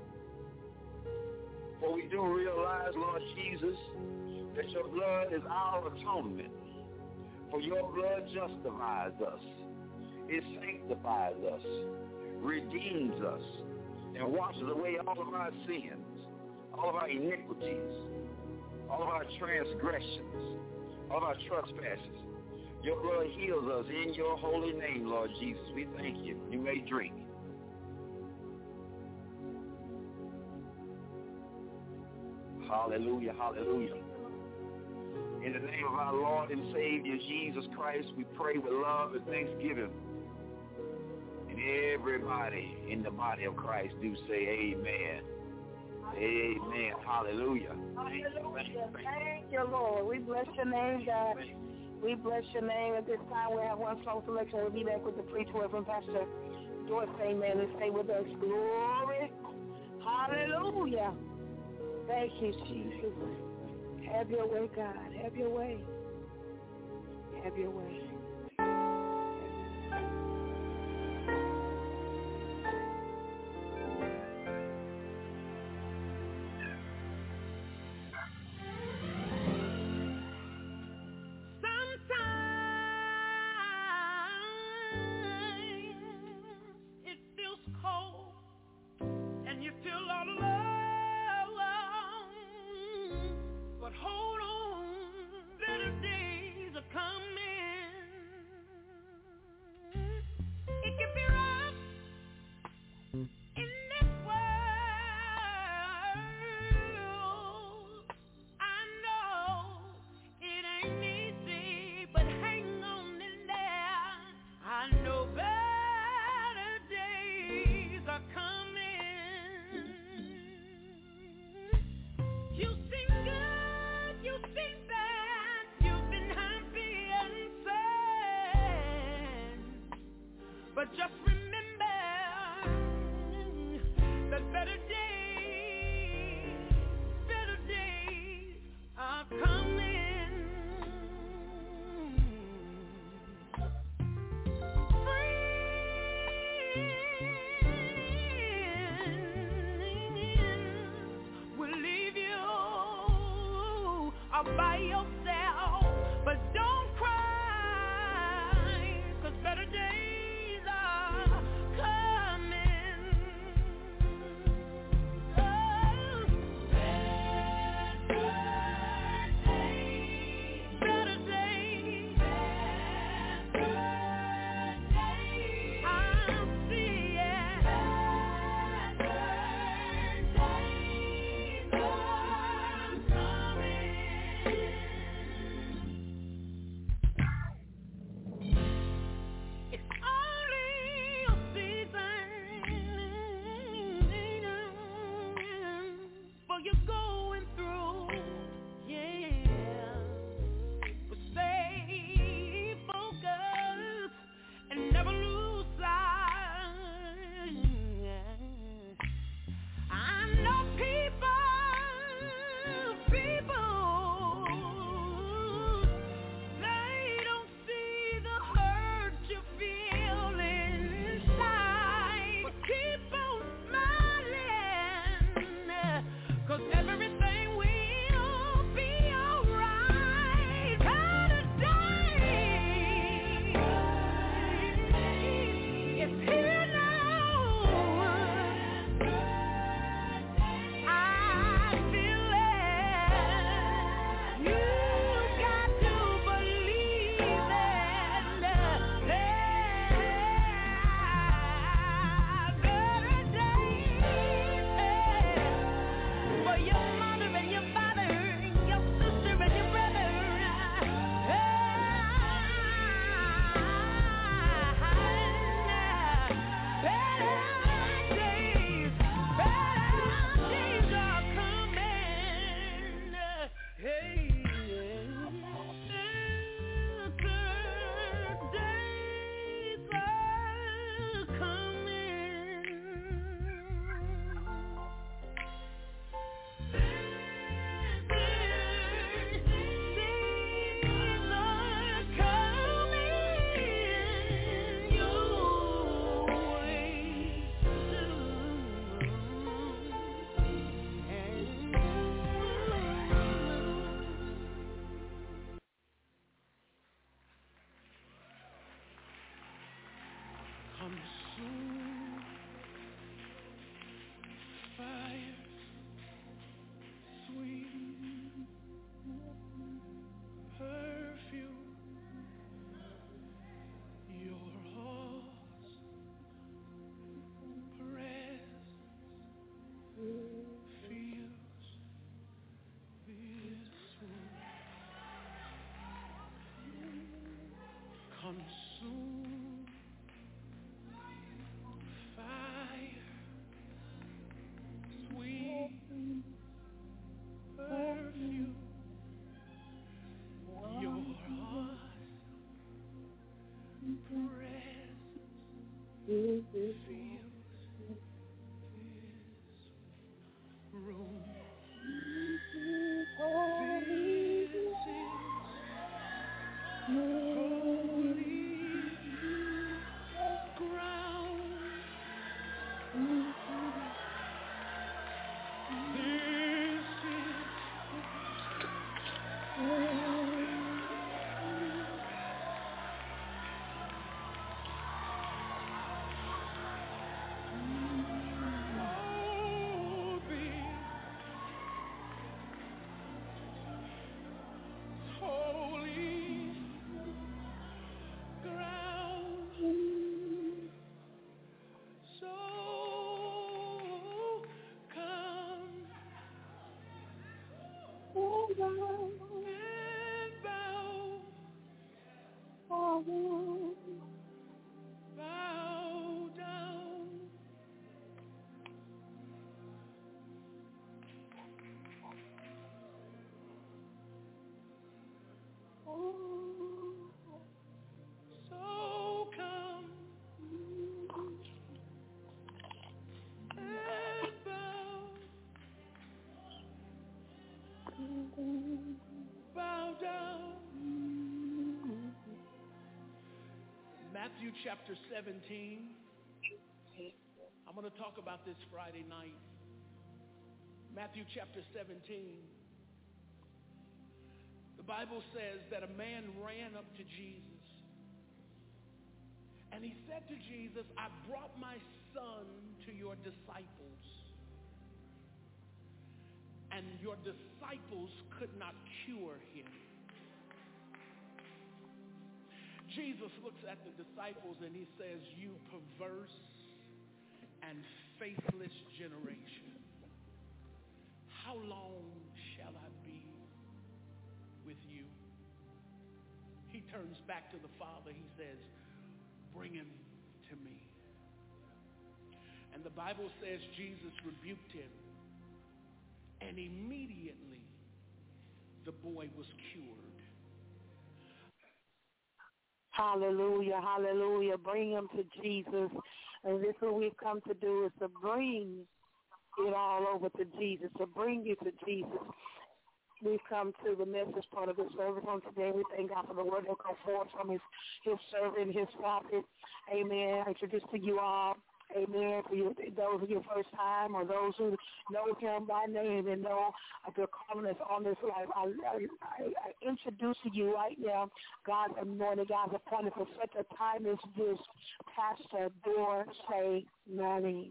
For we do realize, Lord Jesus, that your blood is our atonement. For your blood justifies us. It sanctifies us, redeems us, and washes away all of our sins, all of our iniquities, all of our transgressions, all of our trespasses. Your blood heals us in your holy name, Lord Jesus. We thank you. You may drink. Hallelujah, hallelujah. In the name of our Lord and Savior, Jesus Christ, we pray with love and thanksgiving. And everybody in the body of Christ do say amen. Amen. Hallelujah. Hallelujah. Thank you, Lord. We bless your name, God. We bless your name. At this time, we have one song selection. We'll be back with the preach word from Pastor Joyce. Amen. And stay with us. Glory. Hallelujah. Thank you, Jesus. Have your way, God. Have your way. Have your way. Hold on, better days are coming. room. Matthew chapter seventeen. I'm going to talk about this Friday night. Matthew chapter seventeen. The Bible says that a man ran up to Jesus and he said to Jesus, I brought my son to your disciples, and your disciples could not cure him. Jesus looks at the disciples and he says, you perverse and faithless generation, how long shall I be with you? He turns back to the Father. He says, bring him to me. And the Bible says Jesus rebuked him, and immediately the boy was cured. Hallelujah, hallelujah. Bring him to Jesus. And this is what we've come to do, is to bring it all over to Jesus, to bring you to Jesus. We've come to the message part of the service on today. We thank God for the word that comes forth from his, his servant, his prophet. Amen. I introduce to you all, amen, for you, those of your first time or those who know him by name and know the calling that's on this life. I, I, I introduce to you right now God's anointed, God's appointed for such a time as this, Pastor Dorsey Manning.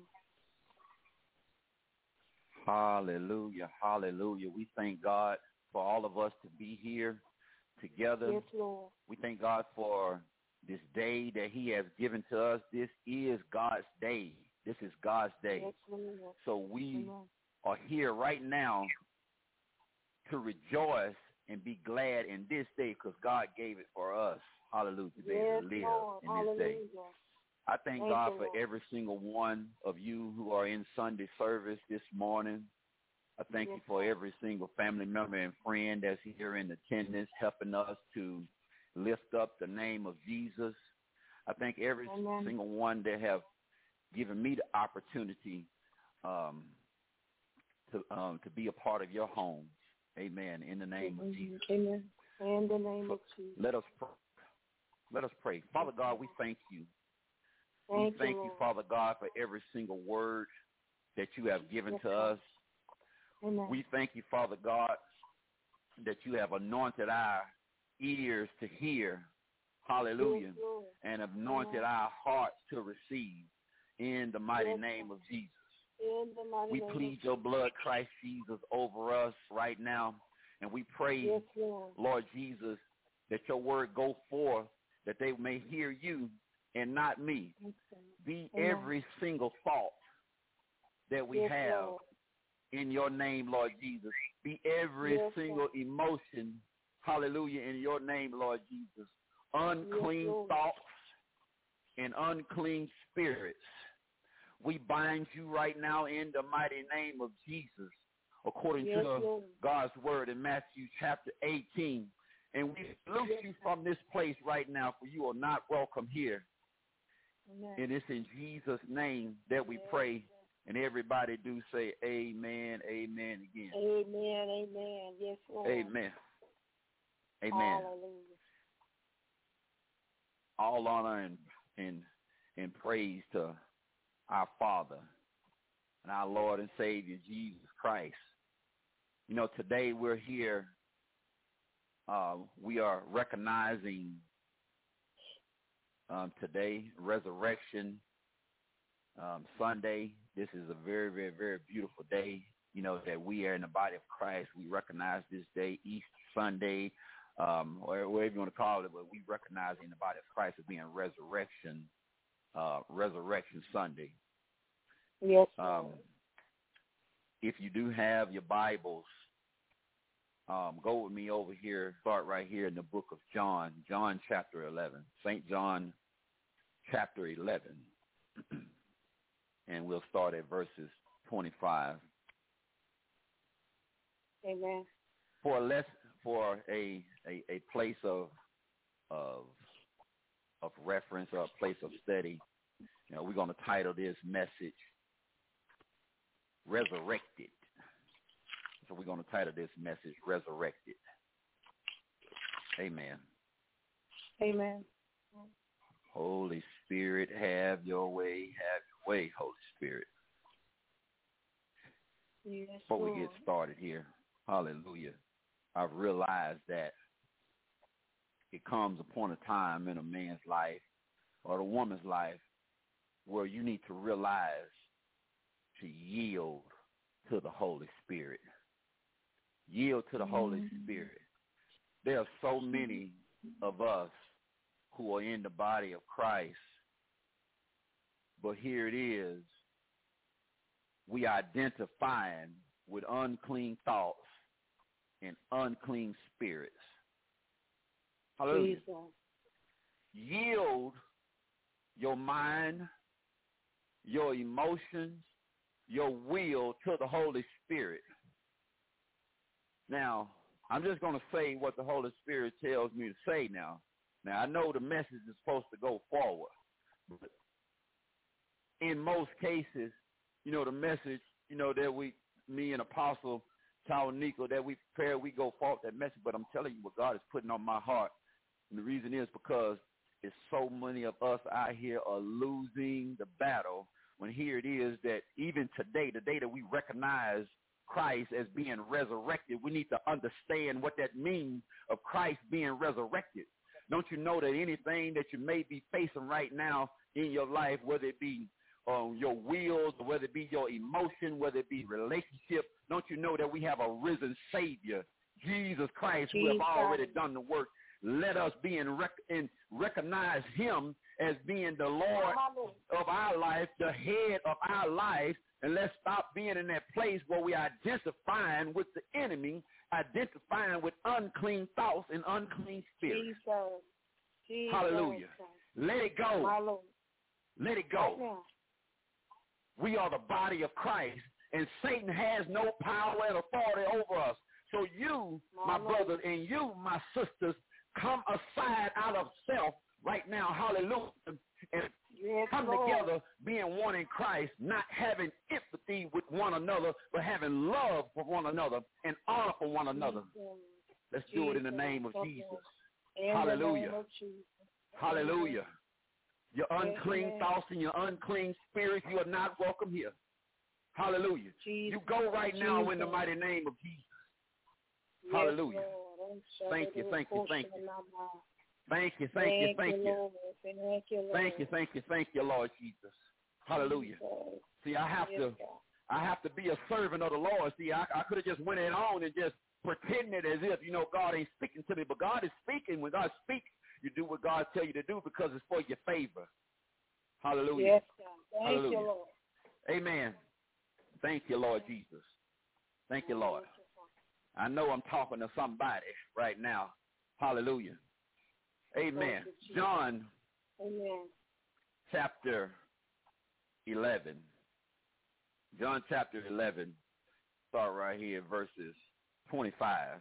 Hallelujah, hallelujah. We thank God for all of us to be here together. Yes, Lord. We thank God for this day that he has given to us. This is God's day. This is God's day. Yes, Lord. So we Amen. are here right now to rejoice and be glad in this day because God gave it for us. Hallelujah. To Yes, live Lord. in Hallelujah. this day. I thank, Thank God you, for Lord. every single one of you who are in Sunday service this morning. I thank Yes, you for every single family member and friend that's here in attendance, helping us to lift up the name of Jesus. I thank every Amen. single one that have given me the opportunity um, to um, to be a part of your homes. Amen. In the name Amen. of Jesus. Amen. In the name of Jesus. Let us pray. Let us pray. Father God, we thank you. Thank we thank you, you, Lord. Father God, for every single word that you have given Yes, to Lord. us. Amen. We thank you, Father God, that you have anointed our ears to hear, hallelujah, Yes, Lord. and anointed Amen. our hearts to receive in the mighty Yes, name Lord. of Jesus. In the mighty We name plead of your blood, Christ Jesus, over us right now, and we pray, Yes, Lord. Lord Jesus, that your word go forth, that they may hear you and not me. Yes, Be Amen. every single thought that we Yes, have Lord. in your name, Lord Jesus. Be every Yes, single Lord. emotion, hallelujah, in your name, Lord Jesus. Unclean Yes, Lord. thoughts and unclean spirits. We bind you right now in the mighty name of Jesus, according Yes, to the, Lord. God's word in Matthew chapter eighteen. And we loose Yes, you from this place right now, for you are not welcome here. Amen. And it's in Jesus' name that we pray And everybody do say amen, amen again. Amen, amen. Yes, Lord. Amen. Amen. Hallelujah. All honor and, and, and praise to our Father and our Lord and Savior, Jesus Christ. You know, today we're here. Uh, we are recognizing um, today, Resurrection um, Sunday. This is a very, very, very beautiful day, you know, that we are in the body of Christ. We recognize this day, Easter Sunday, um, or whatever you want to call it, but we recognize in the body of Christ as being Resurrection, uh, Resurrection Sunday. Yes. Um, if you do have your Bibles, um, go with me over here, start right here in the book of John, John chapter eleven, Saint John chapter eleven. And we'll start at verses twenty-five. Amen. For a less, for a, a, a place of of of reference or a place of study, you know, we're going to title this message "Resurrected." So we're going to title this message "Resurrected." Amen. Amen. Holy Spirit, have your way, have your way, Holy Spirit. Yes, Before Lord. we get started here, hallelujah, I've realized that it comes upon a time in a man's life or a woman's life where you need to realize to yield to the Holy Spirit. Yield to the mm-hmm. Holy Spirit. There are so many of us who are in the body of Christ, but here it is, we identifying with unclean thoughts and unclean spirits. Hallelujah. Jesus. Yield your mind, your emotions, your will to the Holy Spirit. Now, I'm just going to say what the Holy Spirit tells me to say now. Now, I know the message is supposed to go forward, but in most cases, you know, the message, you know, that we, me and Apostle Tawanika, that we prepare, we go forward that message, but I'm telling you what God is putting on my heart. And the reason is because it's so many of us out here are losing the battle when here it is that even today, the day that we recognize Christ as being resurrected, we need to understand what that means of Christ being resurrected. Don't you know that anything that you may be facing right now in your life, whether it be um, your wills, or whether it be your emotion, whether it be relationship, don't you know that we have a risen Savior, Jesus Christ, Jesus. who have already done the work. Let us be in, rec- in recognize him as being the Lord of our life, the head of our life, and let's stop being in that place where we are identifying with the enemy, identifying with unclean thoughts and unclean spirits. Jesus. Jesus. Hallelujah. Let it go. Hallelujah. Let it go. We are the body of Christ, and Satan has no power and authority over us. So you, my brothers, and you, my sisters, come aside out of self right now, hallelujah, and yes, come Lord. together being one in Christ, not having empathy with one another, but having love for one another and honor for one another. Jesus. Let's Jesus. do it in the name of Jesus. In hallelujah. The name of Jesus. Hallelujah. Your unclean Amen. thoughts and your unclean spirits, you are not welcome here. Hallelujah. Jesus. You go right now Jesus. in the mighty name of Jesus. Yes, hallelujah. Lord. Thank you, thank you, thank you. Thank you, thank, thank you, thank you. Lord. Thank you, Lord. Thank you, thank you, thank you, Lord Jesus. Hallelujah. Jesus. See, I have yes, to God. I have to be a servant of the Lord. See, I, I could have just went it on and just pretended as if, you know, God ain't speaking to me. But God is speaking. When God speaks, you do what God tells you to do because it's for your favor. Hallelujah. Yes, God. Thank Hallelujah. you, Lord. Amen. Thank you, Lord Jesus. Thank you, Lord. I know I'm talking to somebody right now. Hallelujah. Amen. John Amen. chapter eleven. John chapter eleven. Start right here, verses twenty-five.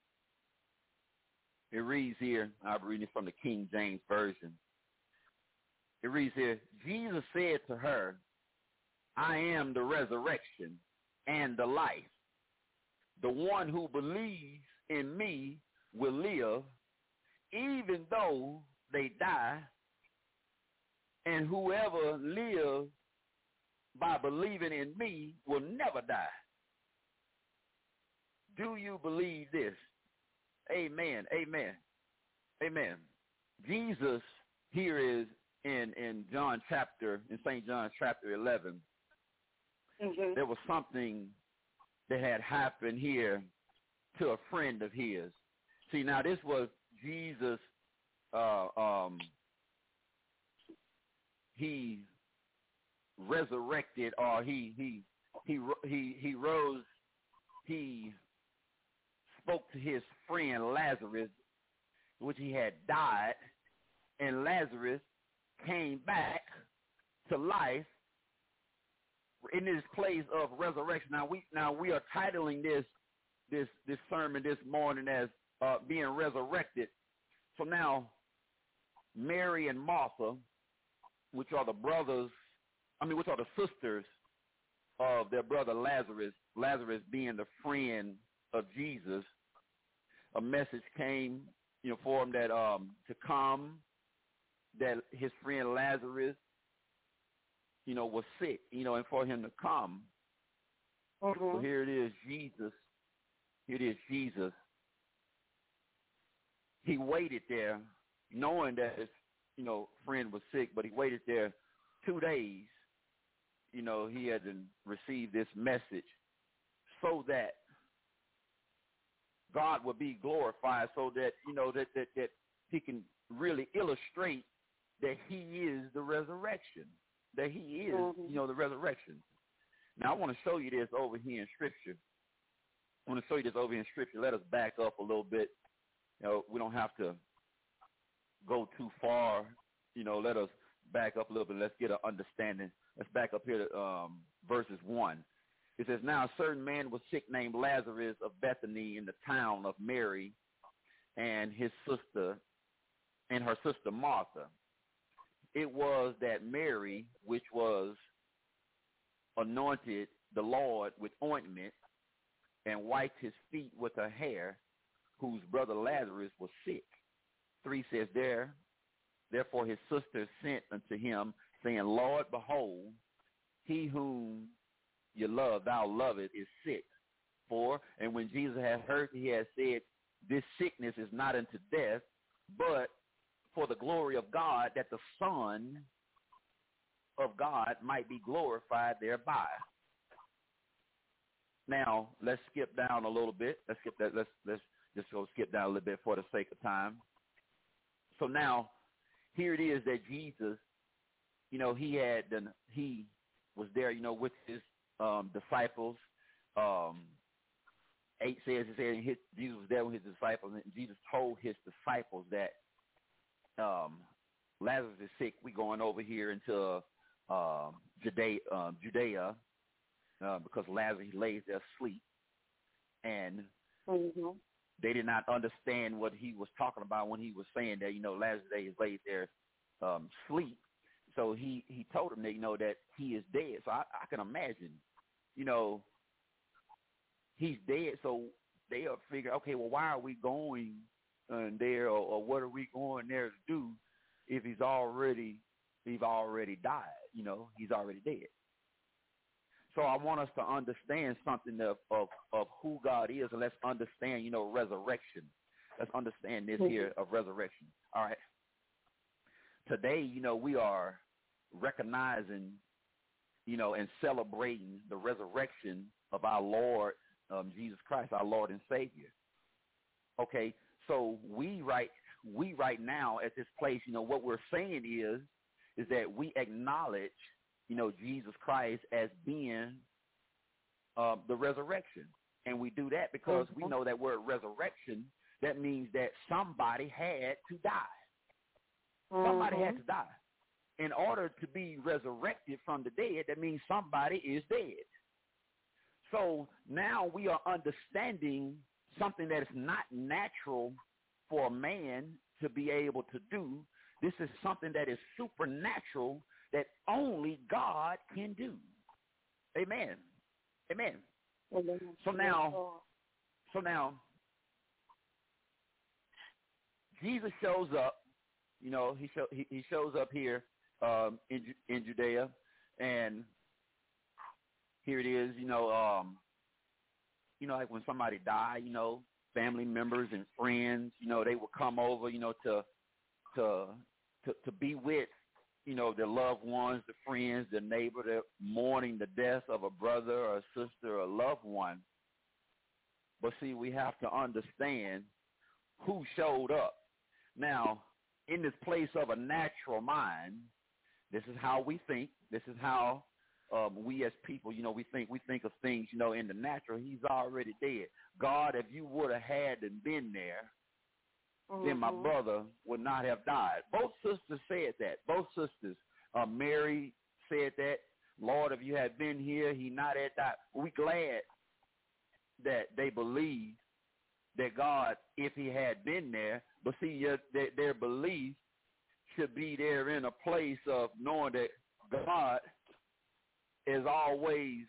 It reads here, I'm reading from the King James Version. It reads here, Jesus said to her, I am the resurrection and the life. The one who believes in me will live, even though they die, and whoever lives by believing in me will never die. Do you believe this? Amen. Amen. Amen. Jesus here is in, in John chapter, in Saint John chapter eleven. Mm-hmm. There was something that had happened here to a friend of his. See, now this was Jesus, uh, um, he resurrected, or he, he, he, he, he rose, he spoke to his friend Lazarus, which he had died, and Lazarus came back to life in this place of resurrection. Now we now we are titling this this this sermon this morning as uh, being resurrected. So now Mary and Martha, which are the brothers, I mean, which are the sisters of their brother Lazarus, Lazarus being the friend of Jesus, a message came, you know, for him that um, to come, that his friend Lazarus, you know, was sick, you know, and for him to come. Mm-hmm. So here it is, Jesus. Here it is, Jesus. He waited there, knowing that his, you know, friend was sick, but he waited there two days. You know, he had to receive this message so that God would be glorified, so that, you know, that, that, that he can really illustrate that he is the resurrection, that he is, mm-hmm. you know, the resurrection. Now, I want to show you this over here in Scripture. I want to show you this over here in Scripture. Let us back up a little bit. You know, we don't have to go too far. You know, let us back up a little bit. Let's get an understanding. Let's back up here to um, verses one. It says, now a certain man was sick named Lazarus of Bethany in the town of Mary and his sister and her sister Martha. It was that Mary, which was anointed the Lord with ointment and wiped his feet with her hair, whose brother Lazarus was sick. Three says, there, therefore his sister sent unto him, saying, Lord, behold, he whom you love, thou lovest, is sick. Four, and when Jesus had heard, he had said, this sickness is not unto death, but for the glory of God, that the Son of God might be glorified thereby. Now, let's skip down a little bit. Let's skip that. Let's let's just go skip down a little bit for the sake of time. So now, here it is that Jesus, you know, he had done, he was there, you know, with his um, disciples. Um, eight says, it said his, Jesus was there with his disciples, and Jesus told his disciples that um, Lazarus is sick. We going over here into uh, Judea, uh, Judea uh, because Lazarus he lays there asleep, and mm-hmm. they did not understand what he was talking about when he was saying that, you know, Lazarus is laid there um, sleep. So he, he told them that, you know, that he is dead. So I, I can imagine, you know, he's dead. So they'll figure, okay, well, why are we going uh, there, or, or what are we going there to do if he's already, he's already died, you know, he's already dead. So I want us to understand something of, of, of who God is, and let's understand, you know, resurrection. Let's understand this here of resurrection. All right. Today, you know, we are recognizing, you know, and celebrating the resurrection of our Lord, um, Jesus Christ, our Lord and Savior. Okay, so we right, we right now at this place, you know, what we're saying is, is that we acknowledge, you know, Jesus Christ as being uh, the resurrection. And we do that because we know that word resurrection, that means that somebody had to die. Somebody mm-hmm. had to die. In order to be resurrected from the dead, that means somebody is dead. So now we are understanding something that is not natural for a man to be able to do. This is something that is supernatural that only God can do. Amen. Amen. Amen. So now, so now, Jesus shows up. You know, he show, he, he shows up here um, in in Judea, and here it is. You know, um, you know, like when somebody died, you know, family members and friends, you know, they would come over, you know, to to to, to be with, you know, their loved ones, the friends, the neighbor, they're mourning the death of a brother or a sister or a loved one. But see, we have to understand who showed up. Now, in this place of a natural mind, this is how we think. This is how um, we as people, you know, we think we think of things, you know, in the natural. He's already dead. God, if you would have had and been there, mm-hmm. then my brother would not have died. Both sisters said that. Both sisters, uh, Mary said that. Lord, if you had been here, he not had died. We're glad that they believed that God, if he had been there, but see, your, their, their belief should be there in a place of knowing that God is always,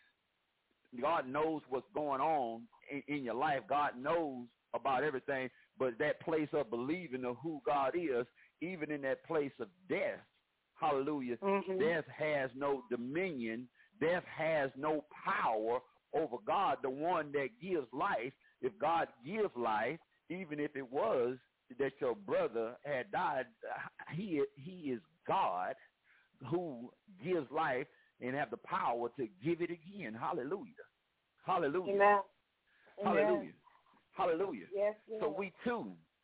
God knows what's going on in, in your life. God knows about everything, but that place of believing of who God is, even in that place of death, hallelujah, mm-hmm. death has no dominion. Death has no power over God, the one that gives life. If God gives life, even if it was that your brother had died, he he is God who gives life and have the power to give it again. Hallelujah. Hallelujah. Amen. Hallelujah. Amen. Hallelujah. Yes, yes. So we too,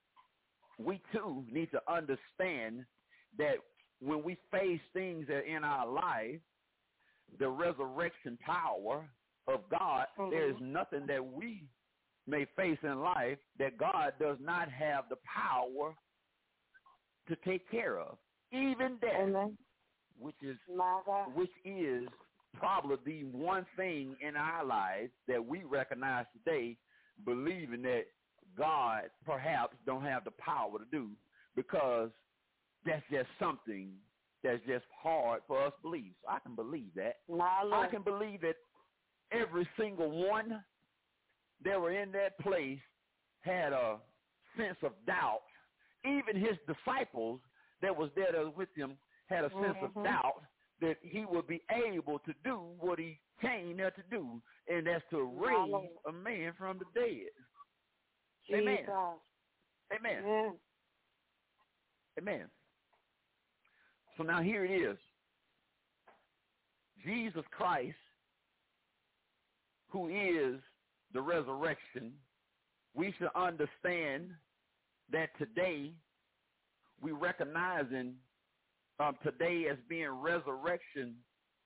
we too need to understand that when we face things that in our life, the resurrection power of God, mm-hmm. there is nothing that we may face in life that God does not have the power to take care of. Even death, Amen. which is which is probably the one thing in our lives that we recognize today, believing that God perhaps don't have the power to do, because that's just something that's just hard for us to believe. So I can believe that. I can believe that every single one that were in that place had a sense of doubt. Even his disciples that was there that was with him had a sense mm-hmm. of doubt that he would be able to do what he came there to do, and that's to raise a man from the dead. Amen. Amen. Amen. Amen. So now here it is. Jesus Christ, who is the resurrection, we should understand that today we recognizing um, today as being Resurrection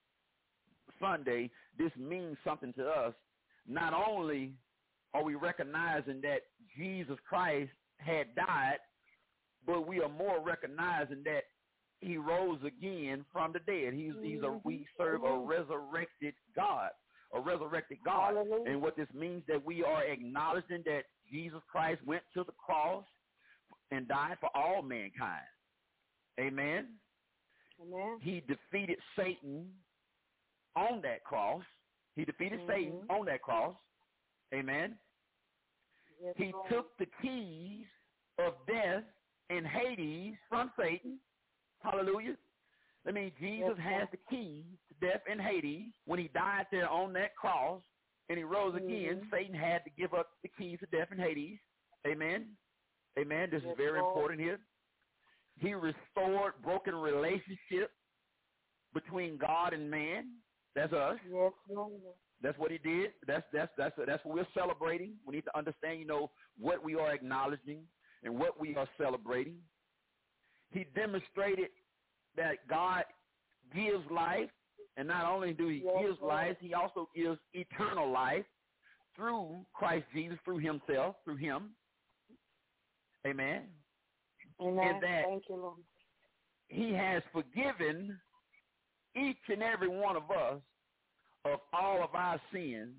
Sunday. This means something to us. Not only are we recognizing that Jesus Christ had died, but we are more recognizing that he rose again from the dead. He's, he's a, we serve a resurrected God, a resurrected God. Hallelujah. And what this means, that we are acknowledging that Jesus Christ went to the cross and died for all mankind. Amen. Amen. He defeated Satan on that cross. He defeated mm-hmm. Satan on that cross. Amen. Yes, he Lord. took the keys of death and Hades from Satan. Hallelujah. I mean, Jesus yes, has the keys to death and Hades. When he died there on that cross and he rose mm-hmm. again, Satan had to give up the keys to death and Hades. Amen. Amen. This yes, is very Lord. important here. He restored broken relationship between God and man. That's us. Yes, Lord. That's what he did. That's that's that's that's what we're celebrating. We need to understand, you know, what we are acknowledging and what we are celebrating. He demonstrated that God gives life, and not only do he yes, gives Lord. life, he also gives eternal life through Christ Jesus, through himself, through him. Amen. Amen. And that Thank you, Lord. he has forgiven each and every one of us of all of our sins.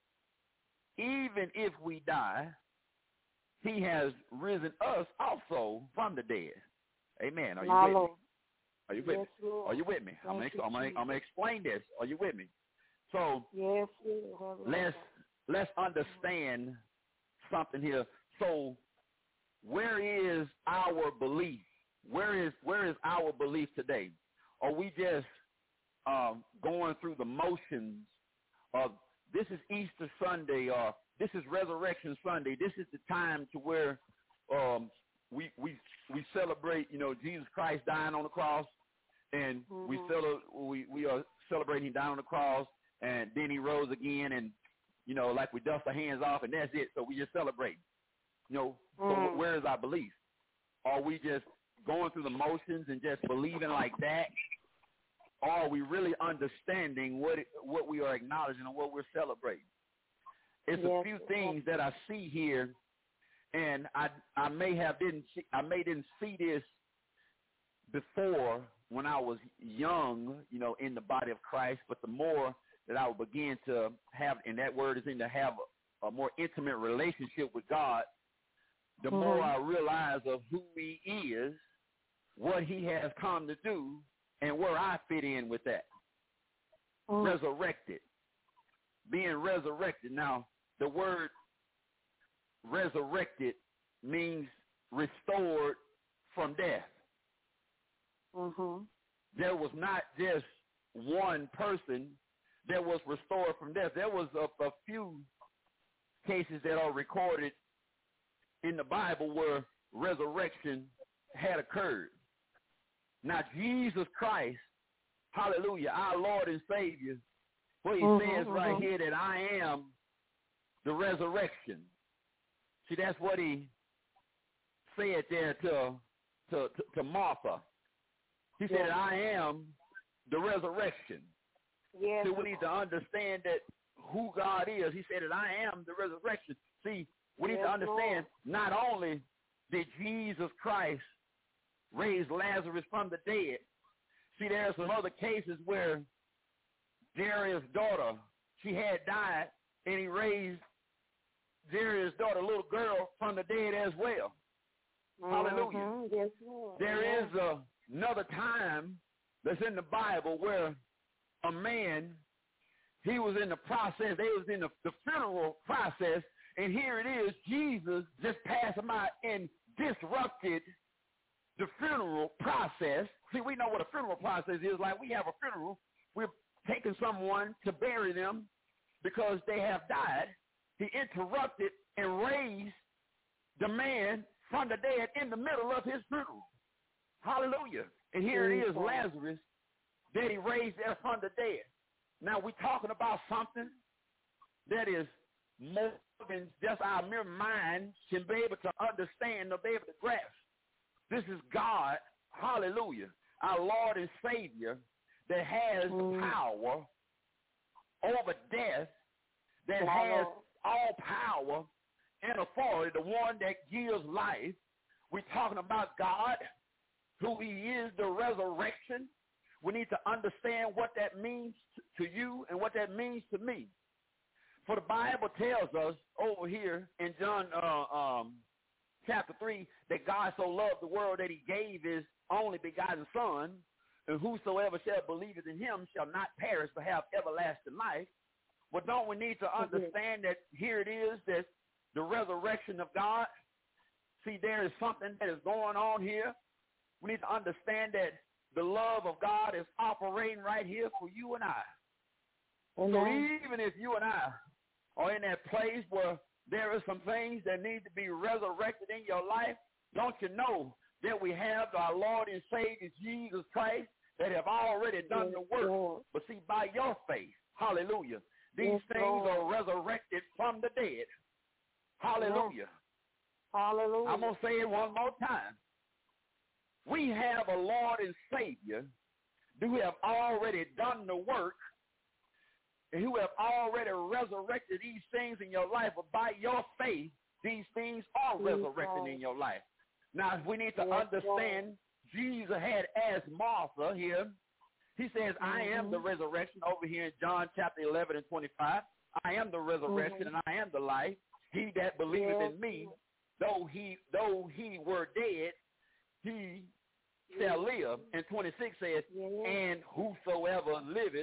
Even if we die, he has risen us also from the dead. Amen. Are you My with Lord. me? Are you with yes, me? Lord. Are you with me? I'm going to I'm to explain this. Are you with me? So yes, yes. let's let's understand something here. So where is our belief? Where is where is our belief today? Are we just um, going through the motions of this is Easter Sunday or this is Resurrection Sunday? This is the time to where um, we we we celebrate, you know, Jesus Christ dying on the cross, and mm-hmm. we cel- we we are celebrating him dying on the cross, and then he rose again, and you know, like we dust our hands off, and that's it. So we just celebrate. You know, mm. so where is our belief? Are we just going through the motions and just believing like that? Or are we really understanding what it, what we are acknowledging and what we're celebrating? It's yes. a few things that I see here, and I I may have didn't see, I may didn't see this before when I was young, you know, in the body of Christ. But the more that I would begin to have, and that word is in to have a, a more intimate relationship with God, the mm-hmm. more I realize of who he is, what he has come to do, and where I fit in with that. Mm-hmm. Resurrected. Being resurrected. Now, the word resurrected means restored from death. Mm-hmm. There was not just one person that was restored from death. There was a, a few cases that are recorded in the Bible where resurrection had occurred. Now, Jesus Christ, hallelujah, our Lord and Savior, what he mm-hmm, says right mm-hmm. here that I am the resurrection. See, that's what he said there to, to, to, to Martha. He yes. said, I am the resurrection. Yes. So we need to understand that who God is. He said that I am the resurrection. See, we yes, need to understand Lord. Not only did Jesus Christ raise Lazarus from the dead. See, there are some other cases where Jairus' daughter, she had died, and he raised Jairus' daughter, a little girl, from the dead as well. Mm-hmm. Hallelujah. Yes, Lord. There yes. is a, another time that's in the Bible where a man, he was in the process, they was in the, the funeral process, and here it is, Jesus just passed them out and disrupted the funeral process. See, we know what a funeral process is. Like, we have a funeral. We're taking someone to bury them because they have died. He interrupted and raised the man from the dead in the middle of his funeral. Hallelujah. And here it is, Lazarus, that he raised there from the dead. Now, we're talking about something that is more than just our mere mind can be able to understand or be able to grasp. This is God, hallelujah, our Lord and Savior, that has mm. power over death, that wow. has all power and authority, the one that gives life. We're talking about God, who he is, the resurrection. We need to understand what that means to you and what that means to me. For the Bible tells us over here in John uh, um, chapter three that God so loved the world that he gave his only begotten Son, and whosoever shall believe in him shall not perish but have everlasting life. But don't we need to understand that here it is, that the resurrection of God, see, there is something that is going on here. We need to understand that the love of God is operating right here for you and I. Mm-hmm. So even if you and I are in that place where there are some things that need to be resurrected in your life, don't you know that we have our Lord and Savior Jesus Christ that have already done the work? Lord. But see, by your faith, hallelujah, these yes, things Lord. Are resurrected from the dead. Hallelujah. Yes. Hallelujah. I'm going to say it one more time. We have a Lord and Savior who have already done the work and who have already resurrected these things in your life. But by your faith, these things are resurrected in your life. Now, we need to yes, understand, Lord. Jesus had asked Martha here. He says, I mm-hmm. am the resurrection over here in John chapter eleven and twenty-five. I am the resurrection mm-hmm. and I am the life. He that believeth yes. in me, though he though he were dead, he shall live. And twenty-six says, yes. and whosoever liveth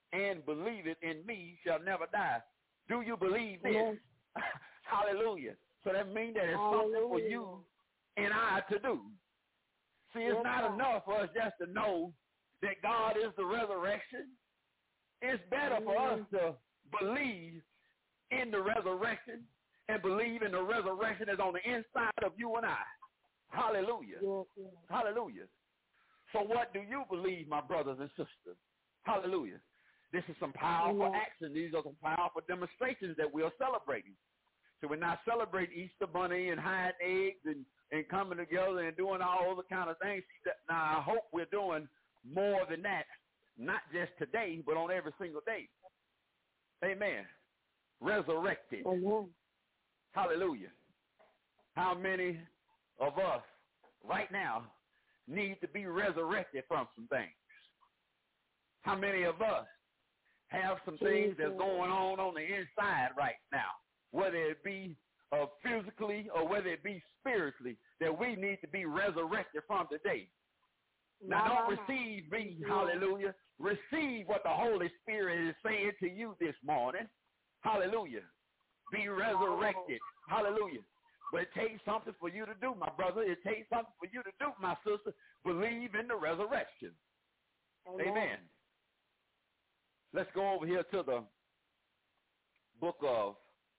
and believeth in me shall never die. Do you believe this? Amen. Hallelujah. So that means that it's Hallelujah. something for you and I to do. See, it's Yes, not God. enough for us just to know that God is the resurrection. It's better Amen. for us to believe in the resurrection and believe in the resurrection that's on the inside of you and I. Hallelujah. Yes, yes. Hallelujah. So what do you believe, my brothers and sisters? Hallelujah. This is some powerful Amen. action. These are some powerful demonstrations that we are celebrating. So we're not celebrating Easter Bunny and hiding eggs and, and coming together and doing all the kind of things. Now, I hope we're doing more than that, not just today, but on every single day. Amen. Resurrected. Amen. Hallelujah. How many of us right now need to be resurrected from some things? How many of us have some things that's going on on the inside right now, whether it be uh, physically or whether it be spiritually, that we need to be resurrected from today? Now, don't receive me, hallelujah. Receive what the Holy Spirit is saying to you this morning. Hallelujah. Be resurrected. Hallelujah. But it takes something for you to do, my brother. It takes something for you to do, my sister. Believe in the resurrection. Amen. Amen. Let's go over here to the book of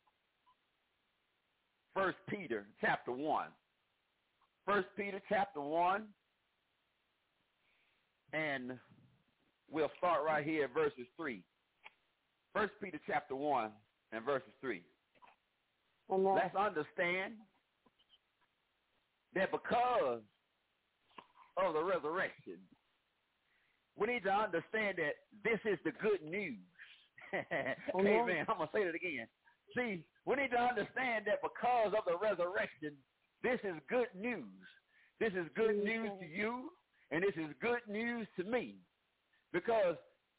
First Peter chapter one. First Peter chapter one. And we'll start right here at verses three. First Peter chapter one and verses three. Amen. Let's understand that because of the resurrection, we need to understand that this is the good news. Amen. Amen. I'm going to say that again. See, we need to understand that because of the resurrection, this is good news. This is good news to you, and this is good news to me. Because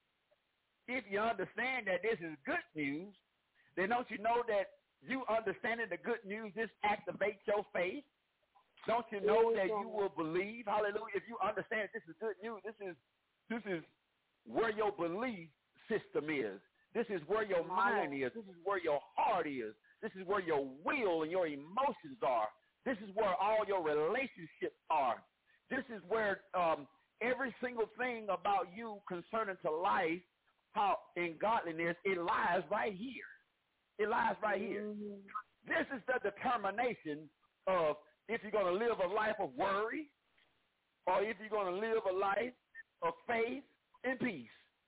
if you understand that this is good news, then don't you know that you understanding the good news, this activates your faith? Don't you know that you will believe? Hallelujah. If you understand this is good news, this is this is where your belief system is. This is where your mind is. This is where your heart is. This is where your will and your emotions are. This is where all your relationships are. This is where um, every single thing about you concerning to life, how in godliness, it lies right here. It lies right here. Mm-hmm. This is the determination of if you're going to live a life of worry or if you're going to live a life of faith and peace.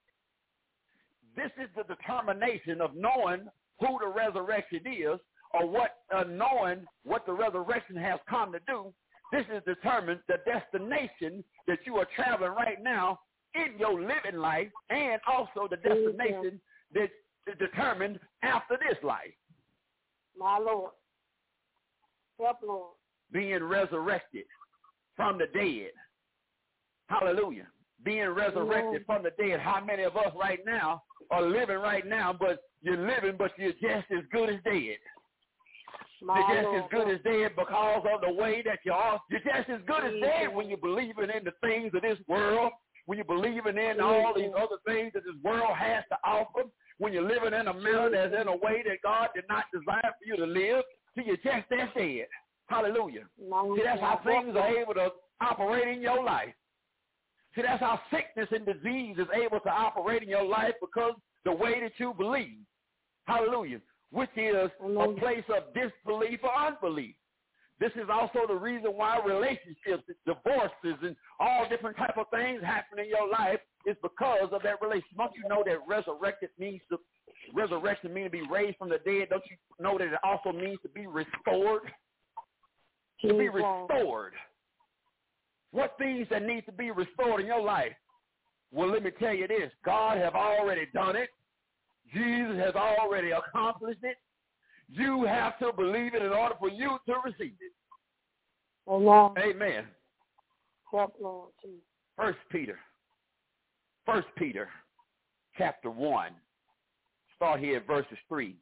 This is the determination of knowing who the resurrection is or what uh, knowing what the resurrection has come to do. This is determined the destination that you are traveling right now in your living life and also the destination that is determined after this life. My Lord. Help, Lord. Being resurrected from the dead. Hallelujah. Being resurrected from the dead. How many of us right now are living right now, but you're living, but you're just as good as dead? My you're just Lord. as good as dead because of the way that you are. You're just as good as dead when you're believing in the things of this world, when you're believing in all these other things that this world has to offer, when you're living in a manner that's in a way that God did not desire for you to live. See, you're just as dead. Hallelujah. See, that's how things are able to operate in your life. See, that's how sickness and disease is able to operate in your life because the way that you believe. Hallelujah. Which is a place of disbelief or unbelief. This is also the reason why relationships, divorces, and all different type of things happen in your life is because of that relationship. Don't you know that resurrected means to, resurrection means to be raised from the dead? Don't you know that it also means to be restored? To be restored. What things that need to be restored in your life? Well, let me tell you this. God have already done it. Jesus has already accomplished it. You have to believe it in order for you to receive it. Amen. Amen. Help, Lord. First Peter. First Peter, chapter one. Start here at verses three.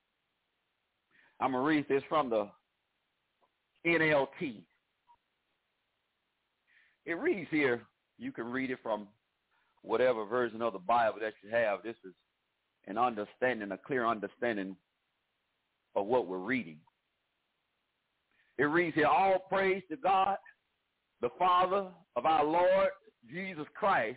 I'm going to read this from the N L T. It reads here, you can read it from whatever version of the Bible that you have. This is an understanding, a clear understanding of what we're reading. It reads here, all praise to God, the Father of our Lord Jesus Christ.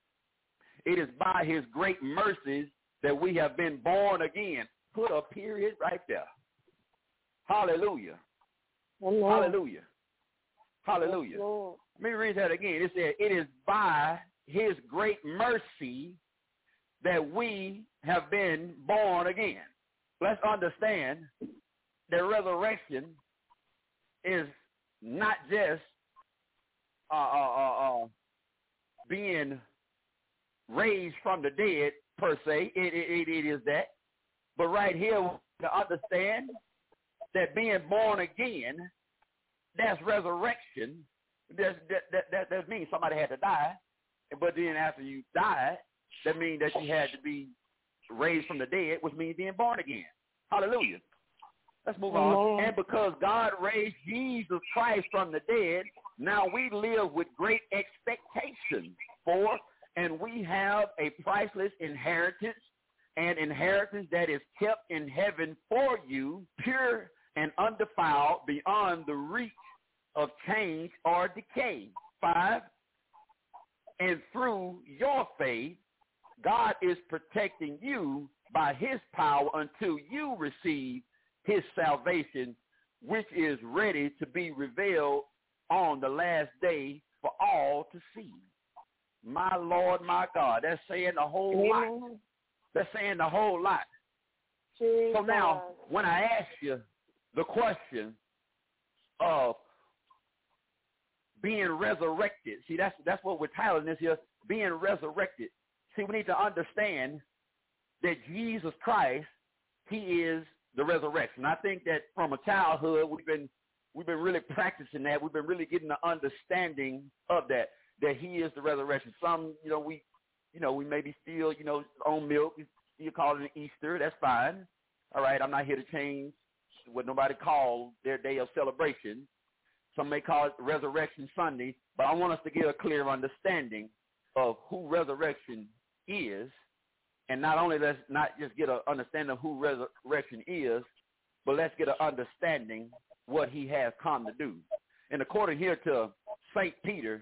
It is by his great mercies that we have been born again. Put a period right there. Hallelujah. Amen. Hallelujah. Hallelujah. Yes, Let me read that again. It said, it is by his great mercy that we have been born again. Let's understand that resurrection is not just uh, uh, uh, uh, being raised from the dead per se. It, it, it is that. But right here, to understand that being born again, that's resurrection. That's, that, that, that, that means somebody had to die. But then after you died, that means that you had to be raised from the dead, which means being born again. Hallelujah. Let's move on. And because God raised Jesus Christ from the dead, now we live with great expectation for, and we have a priceless inheritance, an inheritance that is kept in heaven for you, pure and undefiled, beyond the reach of change or decay. Five, and through your faith, God is protecting you by his power until you receive his salvation, which is ready to be revealed on the last day for all to see. My Lord, my God, that's saying a whole Amen. lot. That's saying a whole lot. Jesus. So now, when I ask you the question of being resurrected, see, that's that's what we're titling this here, being resurrected. See, we need to understand that Jesus Christ, he is the resurrection. I think that from a childhood, we've been we've been really practicing that. We've been really getting the understanding of that, that he is the resurrection. Some, you know, we, you know, we maybe still, you know, on milk. You call it an Easter. That's fine. All right, I'm not here to change what nobody calls their day of celebration. Some may call it Resurrection Sunday, but I want us to get a clear understanding of who resurrection is. And not only let's not just get an understanding of who resurrection is, but let's get an understanding what he has come to do. And according here to Saint Peter,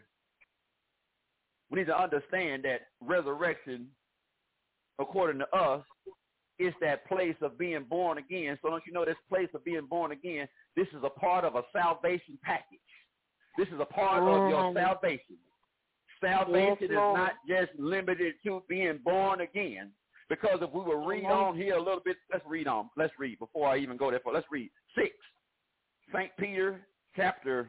we need to understand that resurrection, according to us, is that place of being born again. So don't you know this place of being born again, this is a part of a salvation package. This is a part mm. of your salvation. Salvation yes, is Lord. Not just limited to being born again. Because if we will read mm-hmm. on here a little bit, let's read on. Let's read before I even go there. For let's read six. Saint Peter chapter,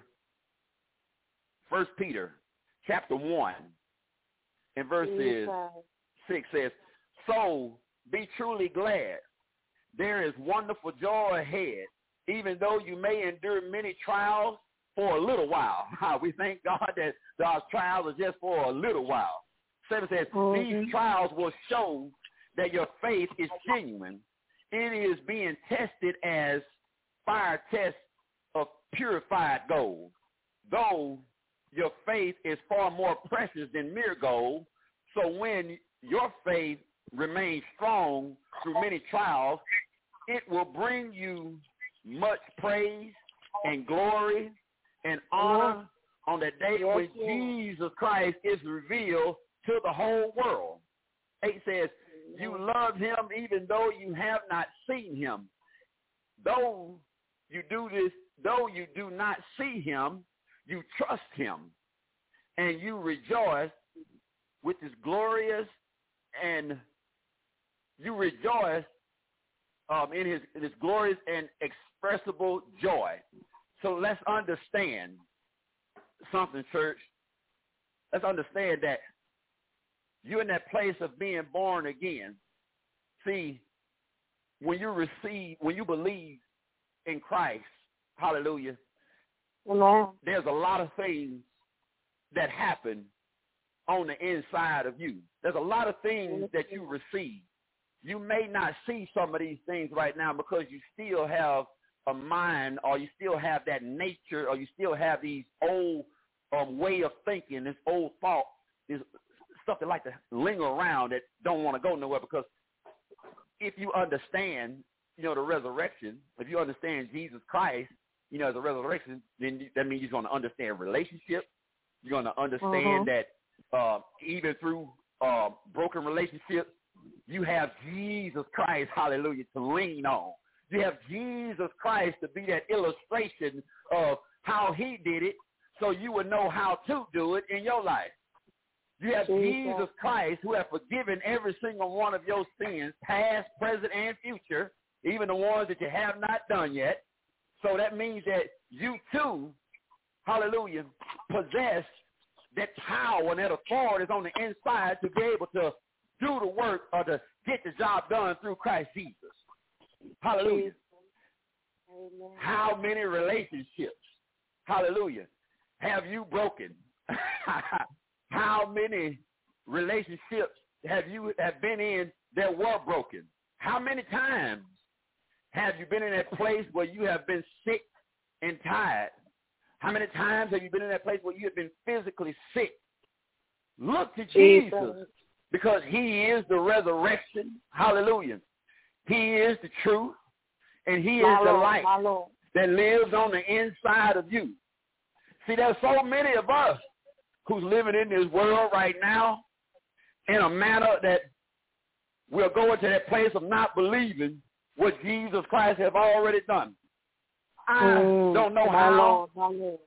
First Peter chapter one, and verses mm-hmm. six says, so be truly glad. There is wonderful joy ahead, even though you may endure many trials for a little while. We thank God that our trials are just for a little while. Seven says, mm-hmm. these trials will show that your faith is genuine. It is being tested as fire tests of purified gold. Though your faith is far more precious than mere gold, so when your faith remains strong through many trials, it will bring you much praise and glory and honor on the day yes, when yes. Jesus Christ is revealed to the whole world. Eight says, you love him even though you have not seen him. Though you do this, though you do not see him, you trust him, and you rejoice with his glorious and you rejoice um, in his in his glorious and expressible joy. So let's understand something, church. Let's understand that you're in that place of being born again. See, when you receive, when you believe in Christ, hallelujah, Amen. There's a lot of things that happen on the inside of you. There's a lot of things that you receive. You may not see some of these things right now because you still have a mind, or you still have that nature, or you still have these old um, way of thinking, this old thought, this stuff that like to linger around that don't want to go nowhere, because if you understand, you know, the resurrection, if you understand Jesus Christ, you know, the resurrection, then that means you're going to understand relationships. You're going to understand uh-huh. that uh, even through uh, broken relationships, you have Jesus Christ, hallelujah, to lean on. You have Jesus Christ to be that illustration of how he did it, so you would know how to do it in your life. You have Jesus, Jesus Christ, who has forgiven every single one of your sins, past, present, and future, even the ones that you have not done yet. So that means that you too, hallelujah, possess that power and that authority is on the inside to be able to do the work or to get the job done through Christ Jesus. Hallelujah. Amen. How many relationships, hallelujah, have you broken? How many relationships have you have been in that were broken? How many times have you been in that place where you have been sick and tired? How many times have you been in that place where you have been physically sick? Look to Jesus, Jesus, because he is the resurrection. Hallelujah. He is the truth, and he my is the Lord, light that lives on the inside of you. See, there's so many of us who's living in this world right now in a manner that we're going to that place of not believing what Jesus Christ has already done. I mm, don't know how Lord, my Lord.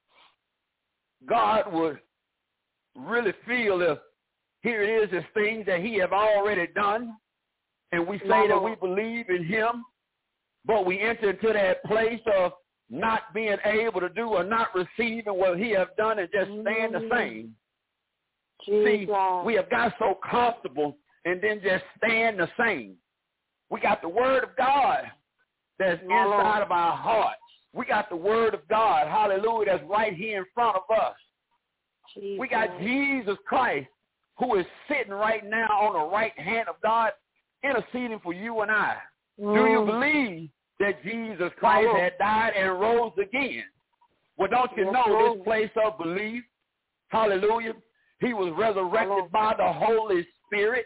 God would really feel if here it is, this thing that he have already done, and we say my that Lord. We believe in him, but we enter into that place of not being able to do or not receiving what he have done and just staying the same. Jesus. See, we have got so comfortable and then just staying the same. We got the word of God that's My inside Lord. of our hearts. We got the word of God, hallelujah, that's right here in front of us. Jesus. We got Jesus Christ, who is sitting right now on the right hand of God, interceding for you and I. Mm. Do you believe that Jesus Christ had died and rose again? Well, don't you yes, know Lord. this place of belief? Hallelujah. He was resurrected by the Holy Spirit.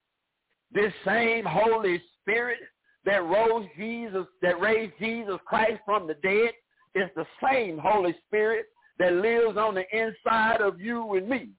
This same Holy Spirit that rose Jesus, that raised Jesus Christ from the dead, is the same Holy Spirit that lives on the inside of you and me.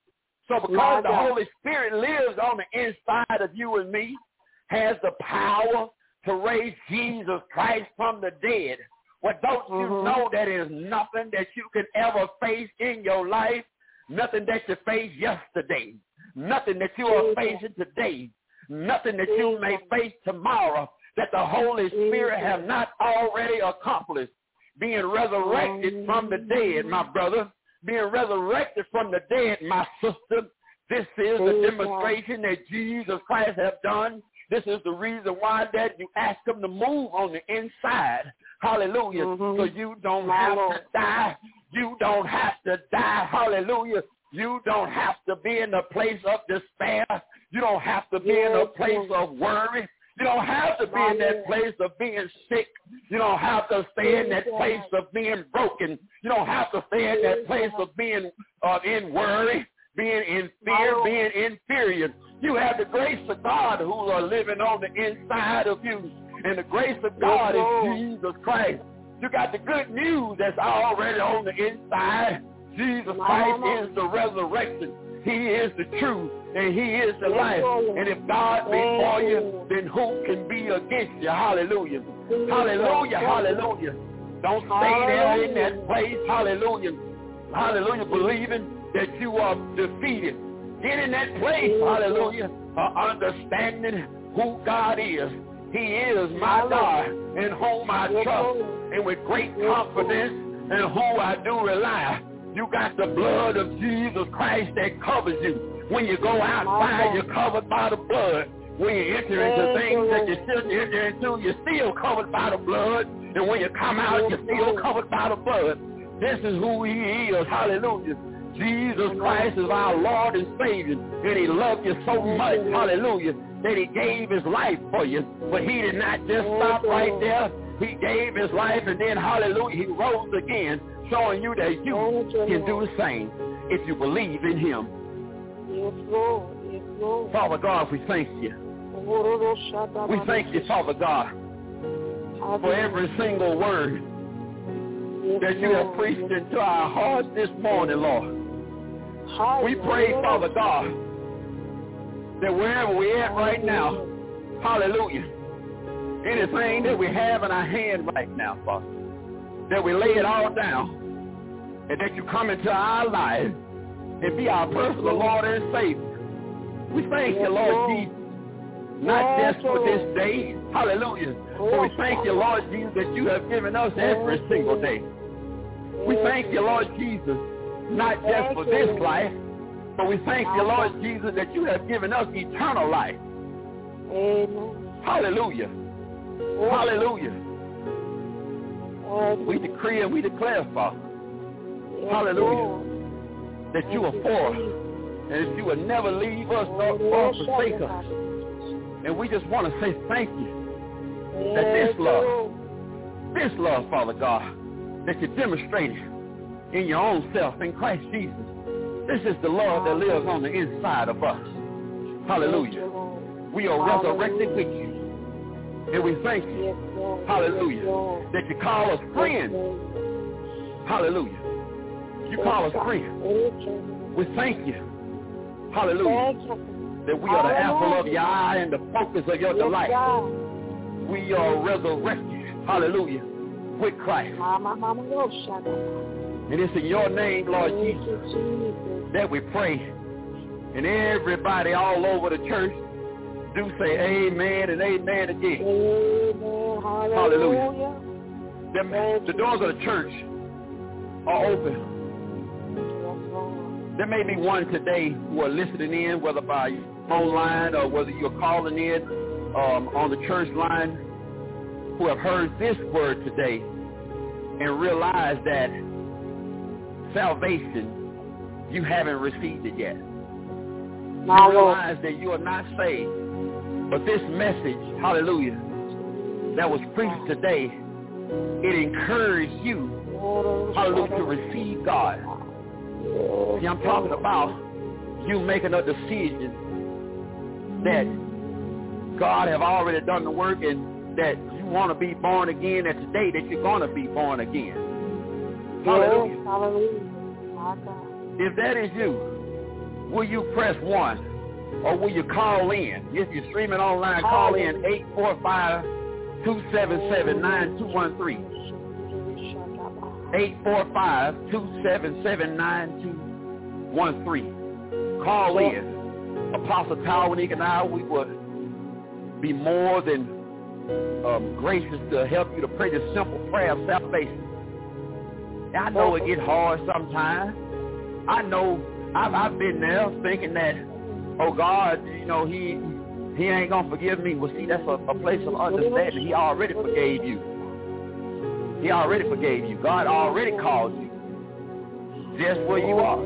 So because the Holy Spirit lives on the inside of you and me, has the power to raise Jesus Christ from the dead. Well, don't you mm-hmm. know that is nothing that you can ever face in your life, nothing that you faced yesterday, nothing that you are facing today, nothing that you may face tomorrow, that the Holy Spirit have not already accomplished. Being resurrected from the dead, my brother, being resurrected from the dead, my sister, this is the demonstration that Jesus Christ have done. This is the reason why that you ask him to move on the inside. Hallelujah. Mm-hmm. So you don't have to die. You don't have to die. Hallelujah. You don't have to be in a place of despair. You don't have to be yes, in a place yes. of worry. You don't have to be My in that Lord. place of being sick. You don't have to stay in that place of being broken. You don't have to stay in that place of being uh, in worry, being in fear, being inferior. You have the grace of God who are living on the inside of you. And the grace of God is Jesus Christ. You got the good news that's already on the inside. Jesus Christ is the resurrection. He is the truth, and he is the life. And if God be for you, then who can be against you? Hallelujah. Hallelujah, hallelujah. Don't stay there in that place. Hallelujah. Hallelujah, believing that you are defeated. Get in that place, hallelujah, of understanding who God is. He is my God in whom I trust, and with great confidence in whom I do rely. You got the blood of Jesus Christ that covers you. When you go outside, you're covered by the blood. When you enter into things that you shouldn't enter into, you're still covered by the blood. And when you come out, you're still covered by the blood. This is who he is. Hallelujah. Jesus Christ is our Lord and Savior, and he loved you so much, hallelujah, that he gave his life for you. But he did not just stop right there. He gave his life, and then, hallelujah, he rose again, showing you that you can do the same if you believe in him. Yes, Lord. Yes, Lord. Father God, we thank you. We thank you, Father God, for every single word that you have preached into our hearts this morning, Lord. We pray, Father God, that wherever we're at right now, hallelujah, anything that we have in our hand right now, Father, that we lay it all down and that you come into our lives and be our personal Lord and Savior. We thank you, Lord Jesus, not just for this day, hallelujah, but we thank you, Lord Jesus, that you have given us every single day. We thank you, Lord Jesus, not just for this life, but we thank you, Lord Jesus, that you have given us eternal life. Hallelujah. Hallelujah. We decree and we declare, Father, hallelujah, that you are for us and that you will never leave us nor forsake us. And we just want to say thank you that this love, this love, Father God, that you demonstrated in your own self, in Christ Jesus, this is the love that lives on the inside of us. Hallelujah. We are resurrected with you. And we thank you, hallelujah, that you call us friends. Hallelujah. You call us friends. We thank you, hallelujah, that we are the apple of your eye and the focus of your delight. We are resurrected, hallelujah, with Christ. And it's in your name, Lord Jesus, that we pray. And everybody all over the church do say amen and amen again. Amen. Hallelujah. The, the doors of the church are open. There may be one today who are listening in, whether by phone line or whether you're calling in um, on the church line, who have heard this word today and realize that salvation, you haven't received it yet. You realize that you are not saved. But this message, hallelujah, that was preached today, it encouraged you, hallelujah, to receive God. See, I'm talking about you making a decision that God have already done the work and that you want to be born again, and today that you're going to be born again. Hallelujah. If that is you, will you press one? Or will you call in? If you're streaming online, call in eight four five, two seven seven, nine two one three. eight four five, two seven seven, nine two one three. Call in. Apostle Tawanique and I, we would be more than um, gracious to help you to pray this simple prayer of salvation. I know it gets hard sometimes. I know I've, I've been there thinking that, oh, God, you know, he he ain't going to forgive me. Well, see, that's a, a place of understanding. He already forgave you. He already forgave you. God already called you just where you are.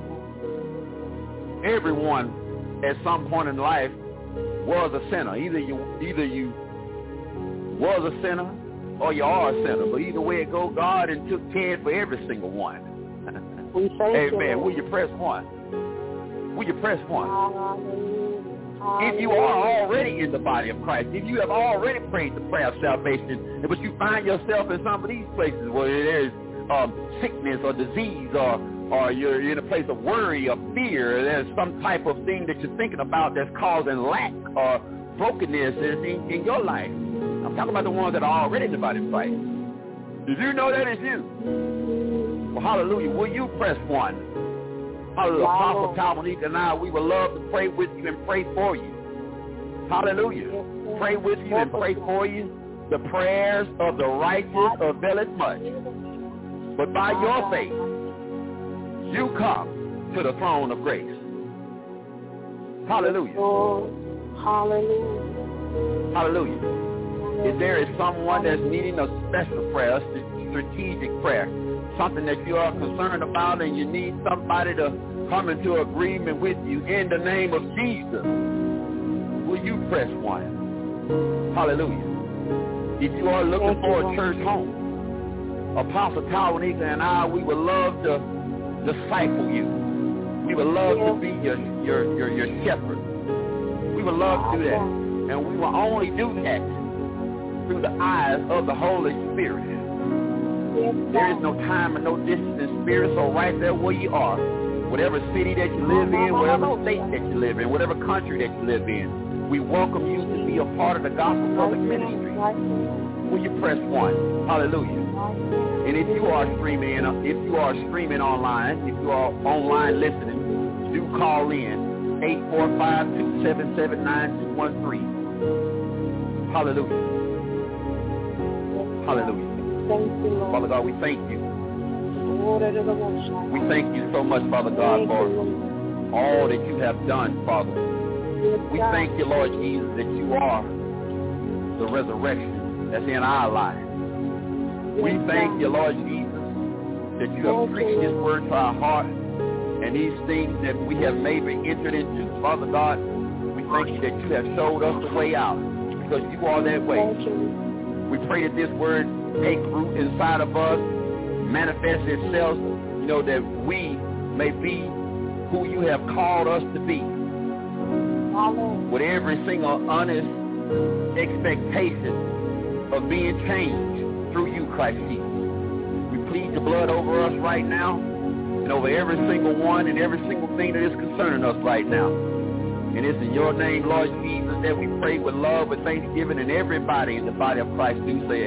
Everyone at some point in life was a sinner. Either you either you was a sinner or you are a sinner. But either way it goes, God and took care for every single one. Amen. Will you press one? Will you press one? If you are already in the body of Christ, if you have already prayed the prayer of salvation, but you find yourself in some of these places where there is um, sickness or disease, or or you're in a place of worry or fear, there's some type of thing that you're thinking about that's causing lack or brokenness in, in your life. I'm talking about the ones that are already in the body of Christ. Did you know that is you? Well, hallelujah. Will you press one? Hallelujah. Apostle Tawanique and I, we would love to pray with you and pray for you. Hallelujah. Pray with you and pray for you. The prayers of the righteous availeth much. But by your faith, you come to the throne of grace. Hallelujah. Hallelujah. Hallelujah. If there is someone that's needing a special prayer, a strategic prayer, something that you are concerned about and you need somebody to come into agreement with you in the name of Jesus, will you press one? Hallelujah. If you are looking for a church home, Apostle Tawanique and I, we would love to disciple you. We would love to be your, your, your, your shepherd. We would love to do that. And we will only do that through the eyes of the Holy Spirit. There is no time and no distance in spirit, so right there where you are, whatever city that you live in, whatever state that you live in, whatever country that you live in, we welcome you to be a part of the Gospel Public Ministry. Will you press one? Hallelujah. And if you are streaming, if you are streaming online, if you are online listening, do call in eight four five, two seven seven, nine two one three. Hallelujah. Hallelujah. Father God, we thank you. We thank you so much, Father God, for all that you have done, Father. We thank you, Lord Jesus, that you are the resurrection that's in our lives. We thank you, Lord Jesus, that you have preached this word to our heart, and these things that we have maybe entered into, Father God, we thank you that you have showed us the way out, because you are that way. We pray that this word take root inside of us, manifest itself, you know, that we may be who you have called us to be. With every single honest expectation of being changed through you, Christ Jesus. We plead your blood over us right now and over every single one and every single thing that is concerning us right now. And it's in your name, Lord Jesus, that we pray with love, with thanksgiving, and everybody in the body of Christ do say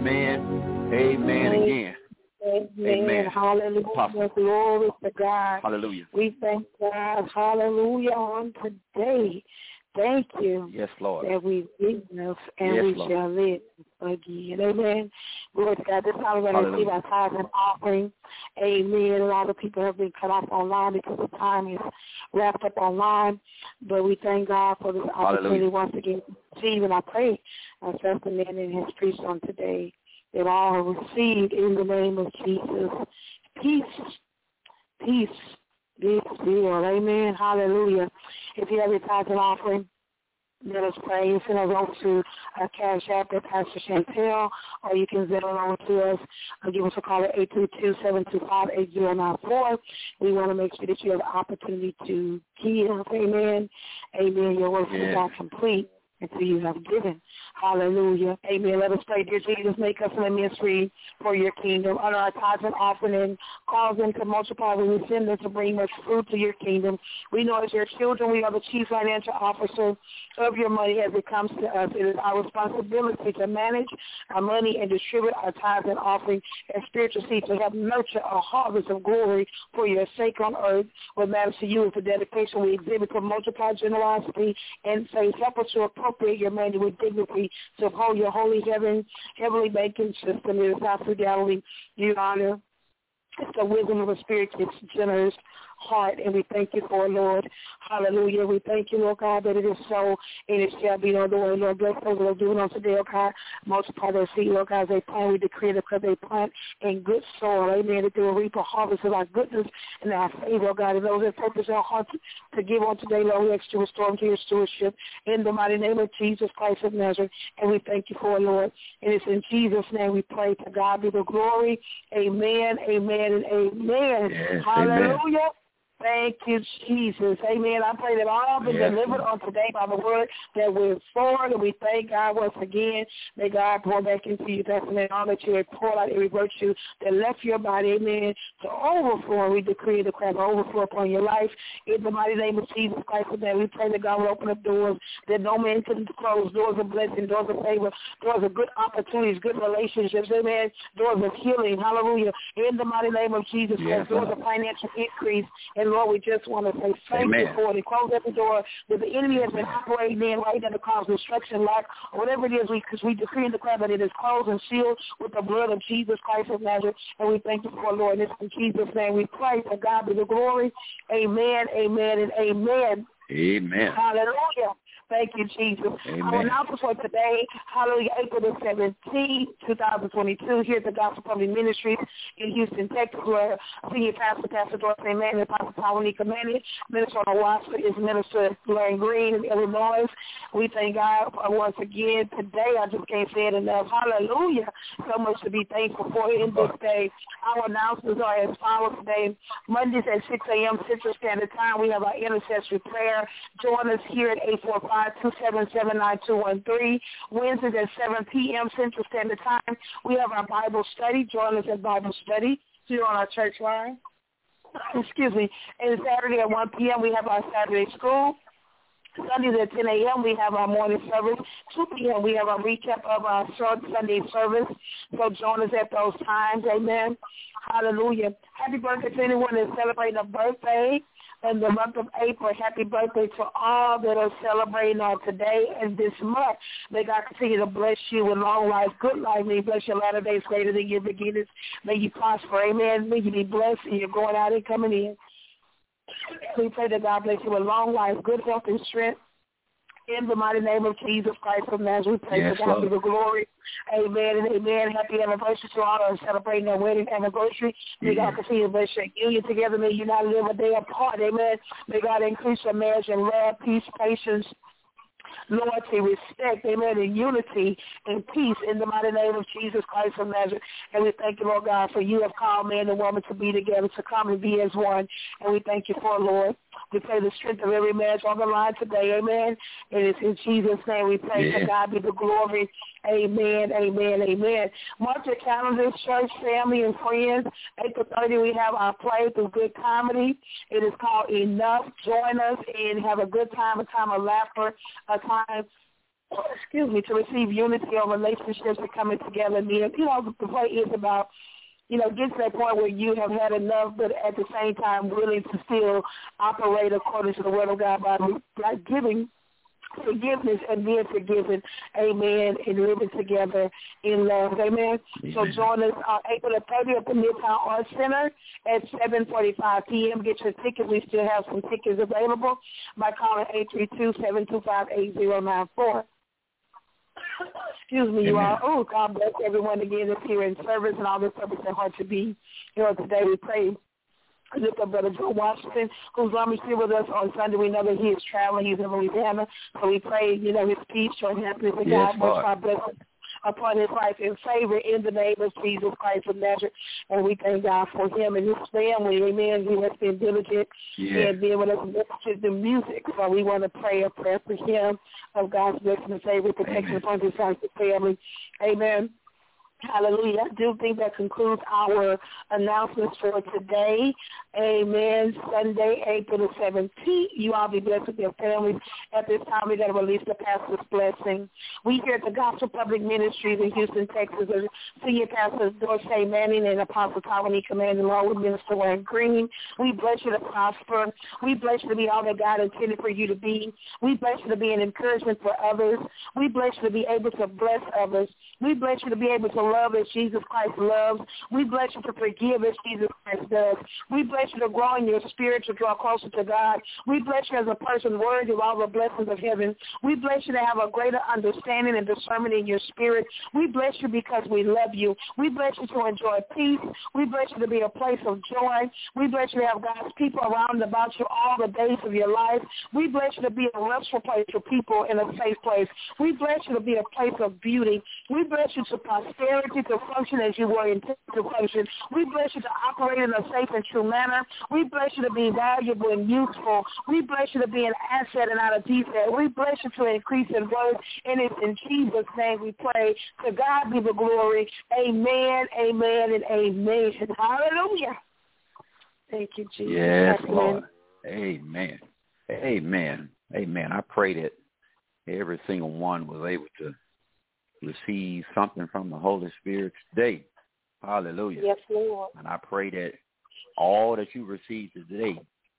amen, amen again. Amen. Amen. Hallelujah. Apostle. Glory to God. Hallelujah. We thank God. Hallelujah on today. Thank you. Yes, Lord. That we live and Yes, we Lord. shall live again. Amen. Glory to God. This time we're going to receive our tithes and offering. Amen. A lot of people have been cut off online because the time is wrapped up online. But we thank God for this opportunity Hallelujah. once again to receive. And I pray, as Pastor Manning has preached on today, that all have received in the name of Jesus. Peace. Peace. Be still. Amen. Hallelujah. If you have your tithes and offering, let us pray. You send us over to our Cash App at Pastor Chantel, or you can send it over to us or give us a call at eight two two, seven two five, eight zero nine four. We want to make sure that you have the opportunity to give. Amen. Amen. Your work is not complete until you have given. Hallelujah. Amen. Let us pray, dear Jesus, make us a ministry for your kingdom. Honor our tithes and offering, cause them to multiply when we send them to bring much fruit to your kingdom. We know as your children, we are the chief financial officer of your money as it comes to us. It is our responsibility to manage our money and distribute our tithes and offering as spiritual seeds to help nurture a harvest of glory for your sake on earth. What matters to you is the dedication we exhibit to multiply generosity and faith. Help us to appropriate your money with dignity to uphold your holy heaven, heavenly banking system. It is our frugality, you honor. It's the wisdom of a spirit that's generous heart, and we thank you for it, Lord. Hallelujah. We thank you, Lord God, that it is so, and it shall be on the way, Lord. Bless those that are doing on today, oh God. Multiply their seed, Lord God, as they plant. We decree that because they plant in good soil, amen, that they will reap a harvest of our goodness and our favor, oh God. And those that purpose our hearts to give on today, Lord, we ask you to restore them to your stewardship in the mighty name of Jesus Christ of Nazareth, and we thank you for it, Lord. And it's in Jesus' name we pray. To God be the glory. Amen, amen, and amen. Yes, hallelujah. Amen. Thank you, Jesus. Amen. I pray that all have been Yes. delivered on today by the word that we're forward, and we thank God once again. May God pour back into you, Pastor Man, all that you have poured out every virtue that left your body, amen, to overflow. We decree the crap overflow upon your life. In the mighty name of Jesus Christ, today we pray that God will open up doors that no man can close, doors of blessing, doors of favor, doors of good opportunities, good relationships, amen, doors of healing, hallelujah. In the mighty name of Jesus Christ, Yes, doors Lord. of financial increase. And Lord, we just want to say thank Amen. you for it. And close every door that the enemy has been operating in right now to cause destruction, lack, or whatever it is, because we, we decree and declare that it is closed and sealed with the blood of Jesus Christ of Nazareth. And we thank you for it, Lord. And it's in Jesus' name we pray. For God be the glory. Amen, amen, and amen. Amen. Hallelujah. Thank you, Jesus. Amen. Our announcement for today, hallelujah, April the seventeenth, twenty twenty-two, here at the Gospel Public Ministries in Houston, Texas, where Senior Pastor, Pastor Dorothy Manning, and Pastor Tawanika Manning, Minister on Watford is Minister Larry Green in Illinois. We thank God once again today. I just can't say it enough. Hallelujah. So much to be thankful for in this day. Our announcements are as follows today. Mondays at six a.m. Central Standard Time, we have our intercessory prayer. Join us here at eight four five, five two seven, seven nine two one three. Wednesdays at seven p.m. Central Standard Time, we have our Bible study. Join us at Bible study here on our church line. Excuse me. And Saturday at one p.m., we have our Saturday school. Sundays at ten a.m., we have our morning service. two p.m., we have a recap of our short Sunday service. So join us at those times. Amen. Hallelujah. Happy birthday to anyone that's celebrating a birthday in the month of April. Happy birthday to all that are celebrating on today and this month. May God continue to bless you with long life, good life. May He bless your latter days greater than your beginnings. May you prosper. Amen. May you be blessed and you're going out and coming in. We pray that God bless you with long life, good health, and strength. In the mighty name of Jesus Christ of Nazareth, we pray yes, for God be the glory. Amen and amen. Happy anniversary to all who are celebrating their wedding anniversary. May God continue to bless your union together. May you not live a day apart. Amen. May God increase your marriage in love, peace, patience, loyalty, respect, amen, and unity and peace in the mighty name of Jesus Christ of Nazareth. And we thank you, Lord God, for you have called man and woman to be together, to come and be as one. And we thank you for, Lord. We pray the strength of every marriage on the line today, amen. And it's in Jesus' name we pray. Yeah. To God be the glory. Amen, amen, amen. Mark your calendars, church, family, and friends. April thirtieth, we have our play through good comedy. It is called Enough. Join us and have a good time, a time of laughter, a time, excuse me, to receive unity of relationships and coming together. And, you know, the play is about, you know, get to that point where you have had enough, but at the same time willing to still operate according to the word of God by, by giving forgiveness and being forgiven, amen, and living together in love, amen. amen. So join us on April the thirtieth at the Midtown Arts Center at seven forty-five p.m. Get your tickets. We still have some tickets available by calling eight three two, seven two five, eight zero nine four. Excuse me, you all. Oh, God bless everyone again that's here in service and all this purpose and heart to be. You know, today we pray. Lift up Brother Joe Washington, who's going to be with us on Sunday. We know that he is traveling. He's in Louisiana. So we pray, you know, his peace, joy, happiness, and yes, God bless our blessings upon his life and favor in the name of Jesus Christ of Nazareth. And we thank God for him and his family. Amen. He has been diligent yeah. and being with us with the music. So we want to pray a prayer for him of God's blessing and favor, protection Amen. Upon his life and family. Amen. Hallelujah. I do think that concludes our announcements for today. Amen. Sunday, April the seventeenth. You all be blessed with your families. At this time, we're going to release the pastor's blessing. We here at the Gospel Public Ministries in Houston, Texas, are Senior Pastor Dorsey Manning and Apostle Tawani Commanding Law with Minister Wayne Green. We bless you to prosper. We bless you to be all that God intended for you to be. We bless you to be an encouragement for others. We bless you to be able to bless others. We bless you to be able to love as Jesus Christ loves. We bless you to forgive as Jesus Christ does. We bless you to grow in your spirit, to draw closer to God. We bless you as a person worthy of all the blessings of heaven. We bless you to have a greater understanding and discernment in your spirit. We bless you because we love you. We bless you to enjoy peace. We bless you to be a place of joy. We bless you to have God's people around about you all the days of your life. We bless you to be a restful place for people in a safe place. We bless you to be a place of beauty. We bless you to prosperity, to function as you were intended to function. We bless you to operate in a safe and true manner. We bless you to be valuable and useful. We bless you to be an asset and not a defect. We bless you to increase in worth, and it's in Jesus' name we pray. To God be the glory. Amen, amen, and amen. Hallelujah. Thank you, Jesus. Yes, amen. Lord. Amen. Amen. Amen. I pray that every single one was able to receive something from the Holy Spirit today. Hallelujah. Yes, Lord. And I pray that all that you received today,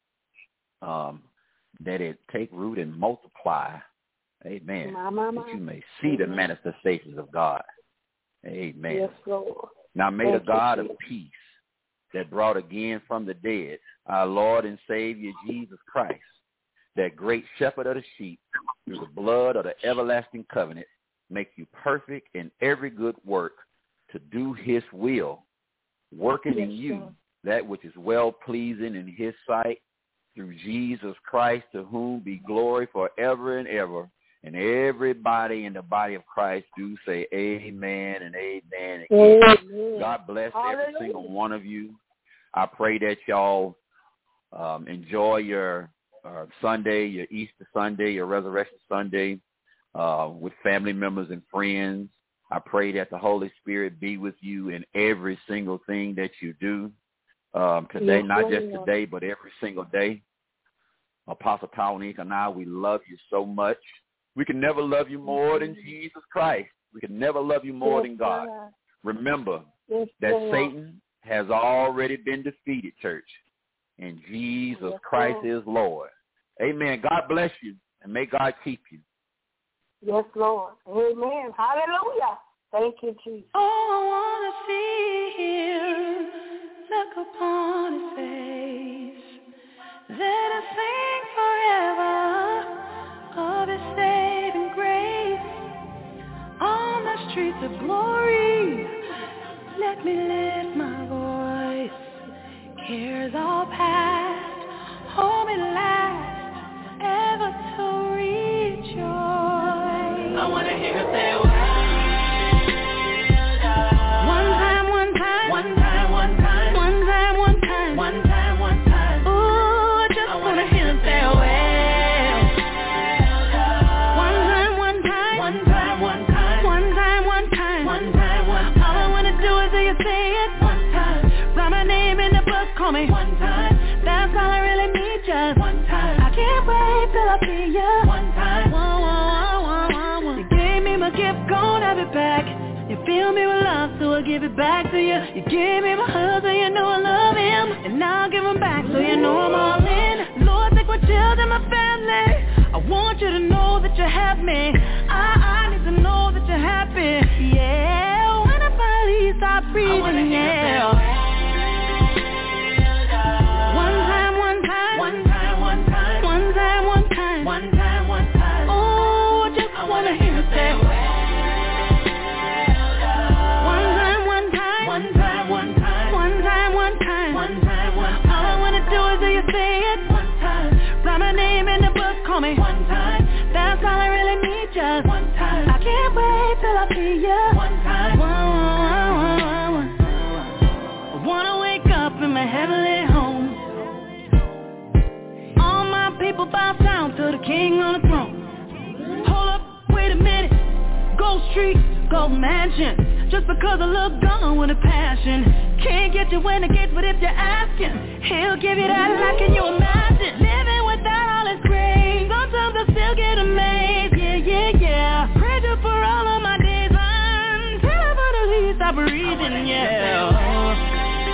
um, that it take root and multiply. Amen. My, my, my. That you may see Amen. the manifestations of God. Amen. Yes, Lord. Now may Thank the God you, of peace that brought again from the dead our Lord and Savior Jesus Christ, that great shepherd of the sheep, through the blood of the everlasting covenant, make you perfect in every good work to do his will, working yes, in you Lord. That which is well-pleasing in his sight, through Jesus Christ, to whom be glory forever and ever. And everybody in the body of Christ do say amen and amen. Again. Amen. God bless Hallelujah. every single one of you. I pray that y'all um, enjoy your uh, Sunday, your Easter Sunday, your Resurrection Sunday, uh, with family members and friends. I pray that the Holy Spirit be with you in every single thing that you do um, today, yes, not just today, but every single day. Apostle Townique and I, we love you so much. We can never love you more than Jesus Christ. We can never love you more yes, than God. God. Remember yes, that God. Satan has already been defeated, church, and Jesus yes, Christ Lord. Is Lord. Amen. God bless you, and may God keep you. Yes, Lord. Amen. Hallelujah. Thank you, Jesus. Oh, I want to see him, look upon his face. Let us sing forever of his saving grace. On the streets of glory, let me lift my voice. Cares all past, hold me last, ever to rejoice. I want to hear you say, well done. One time, one time, one time, one time, one time, one time, one time, one time. Ooh, I just want to hear you say, well done. One time, one time, one time, one time, one time, one time, one time, one time. All I want to do is hear you say it one time. Write my name in the book, call me one time. That's all I really need, just one time. I can't wait till I see you one time. Whoa, whoa, whoa, whoa, whoa. You gave me my gift, gon' have it back. You fill me with love, so I give it back to you. You gave me my husband, so you know I love him, and now I'll give him back, so you know I'm all in. Lord, take my children, my family. I want you to know that you have me. I, I need to know that you're happy. Yeah, when I finally stop breathing, yeah. One time, one time. Oh, I just I wanna hear you say one time, one time, one time, one time, one time, one time, one time, one time. All I wanna do is hear you say it one time. Write my name in the book, call me one time. That's all I really need, just one time. I can't wait till I see you one time. One, one, one, one. I wanna wake up in my heavenly home. People bow down to the king on the throne. Hold up, wait a minute. Gold Street, Gold Mansion. Just because I look gone with a passion. Can't get you when I get, but if you're asking, he'll give you that like, can you imagine? Living without all his grace. Sometimes I still get amazed. Yeah, yeah, yeah. Praise you for all of my days until I finally stop breathing, yeah.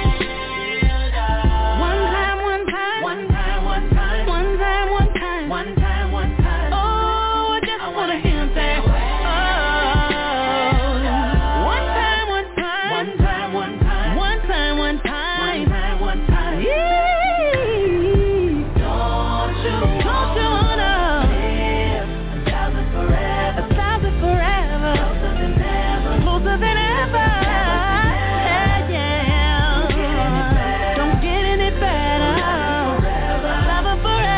One time, one time. Oh, I just I wanna hear him say, oh. One time, one time. One time, one time. One time, one time. One time, one time. Yeah. Don't you, don't you wanna live a thousand forever, a thousand forever, closer than ever, closer than ever. Yeah, yeah. Don't get any better. Love forever.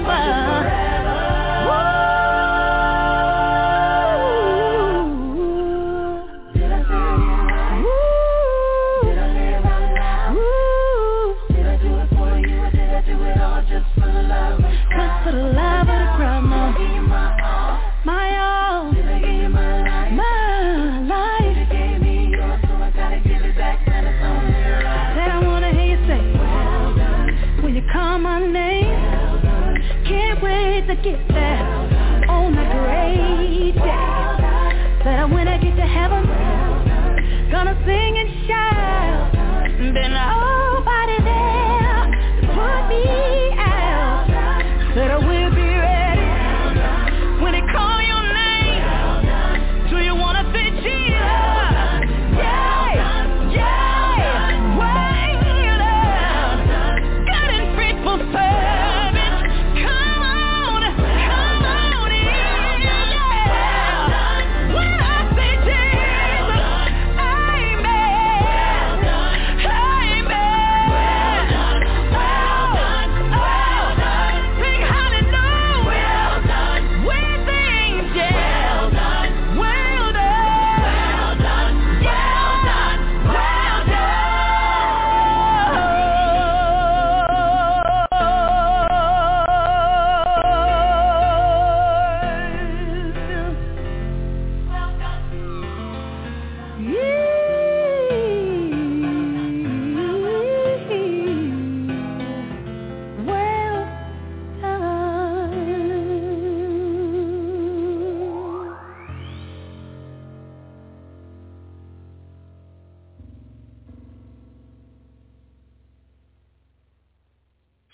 Get that on a great day. Said when I get to heaven, gonna sing.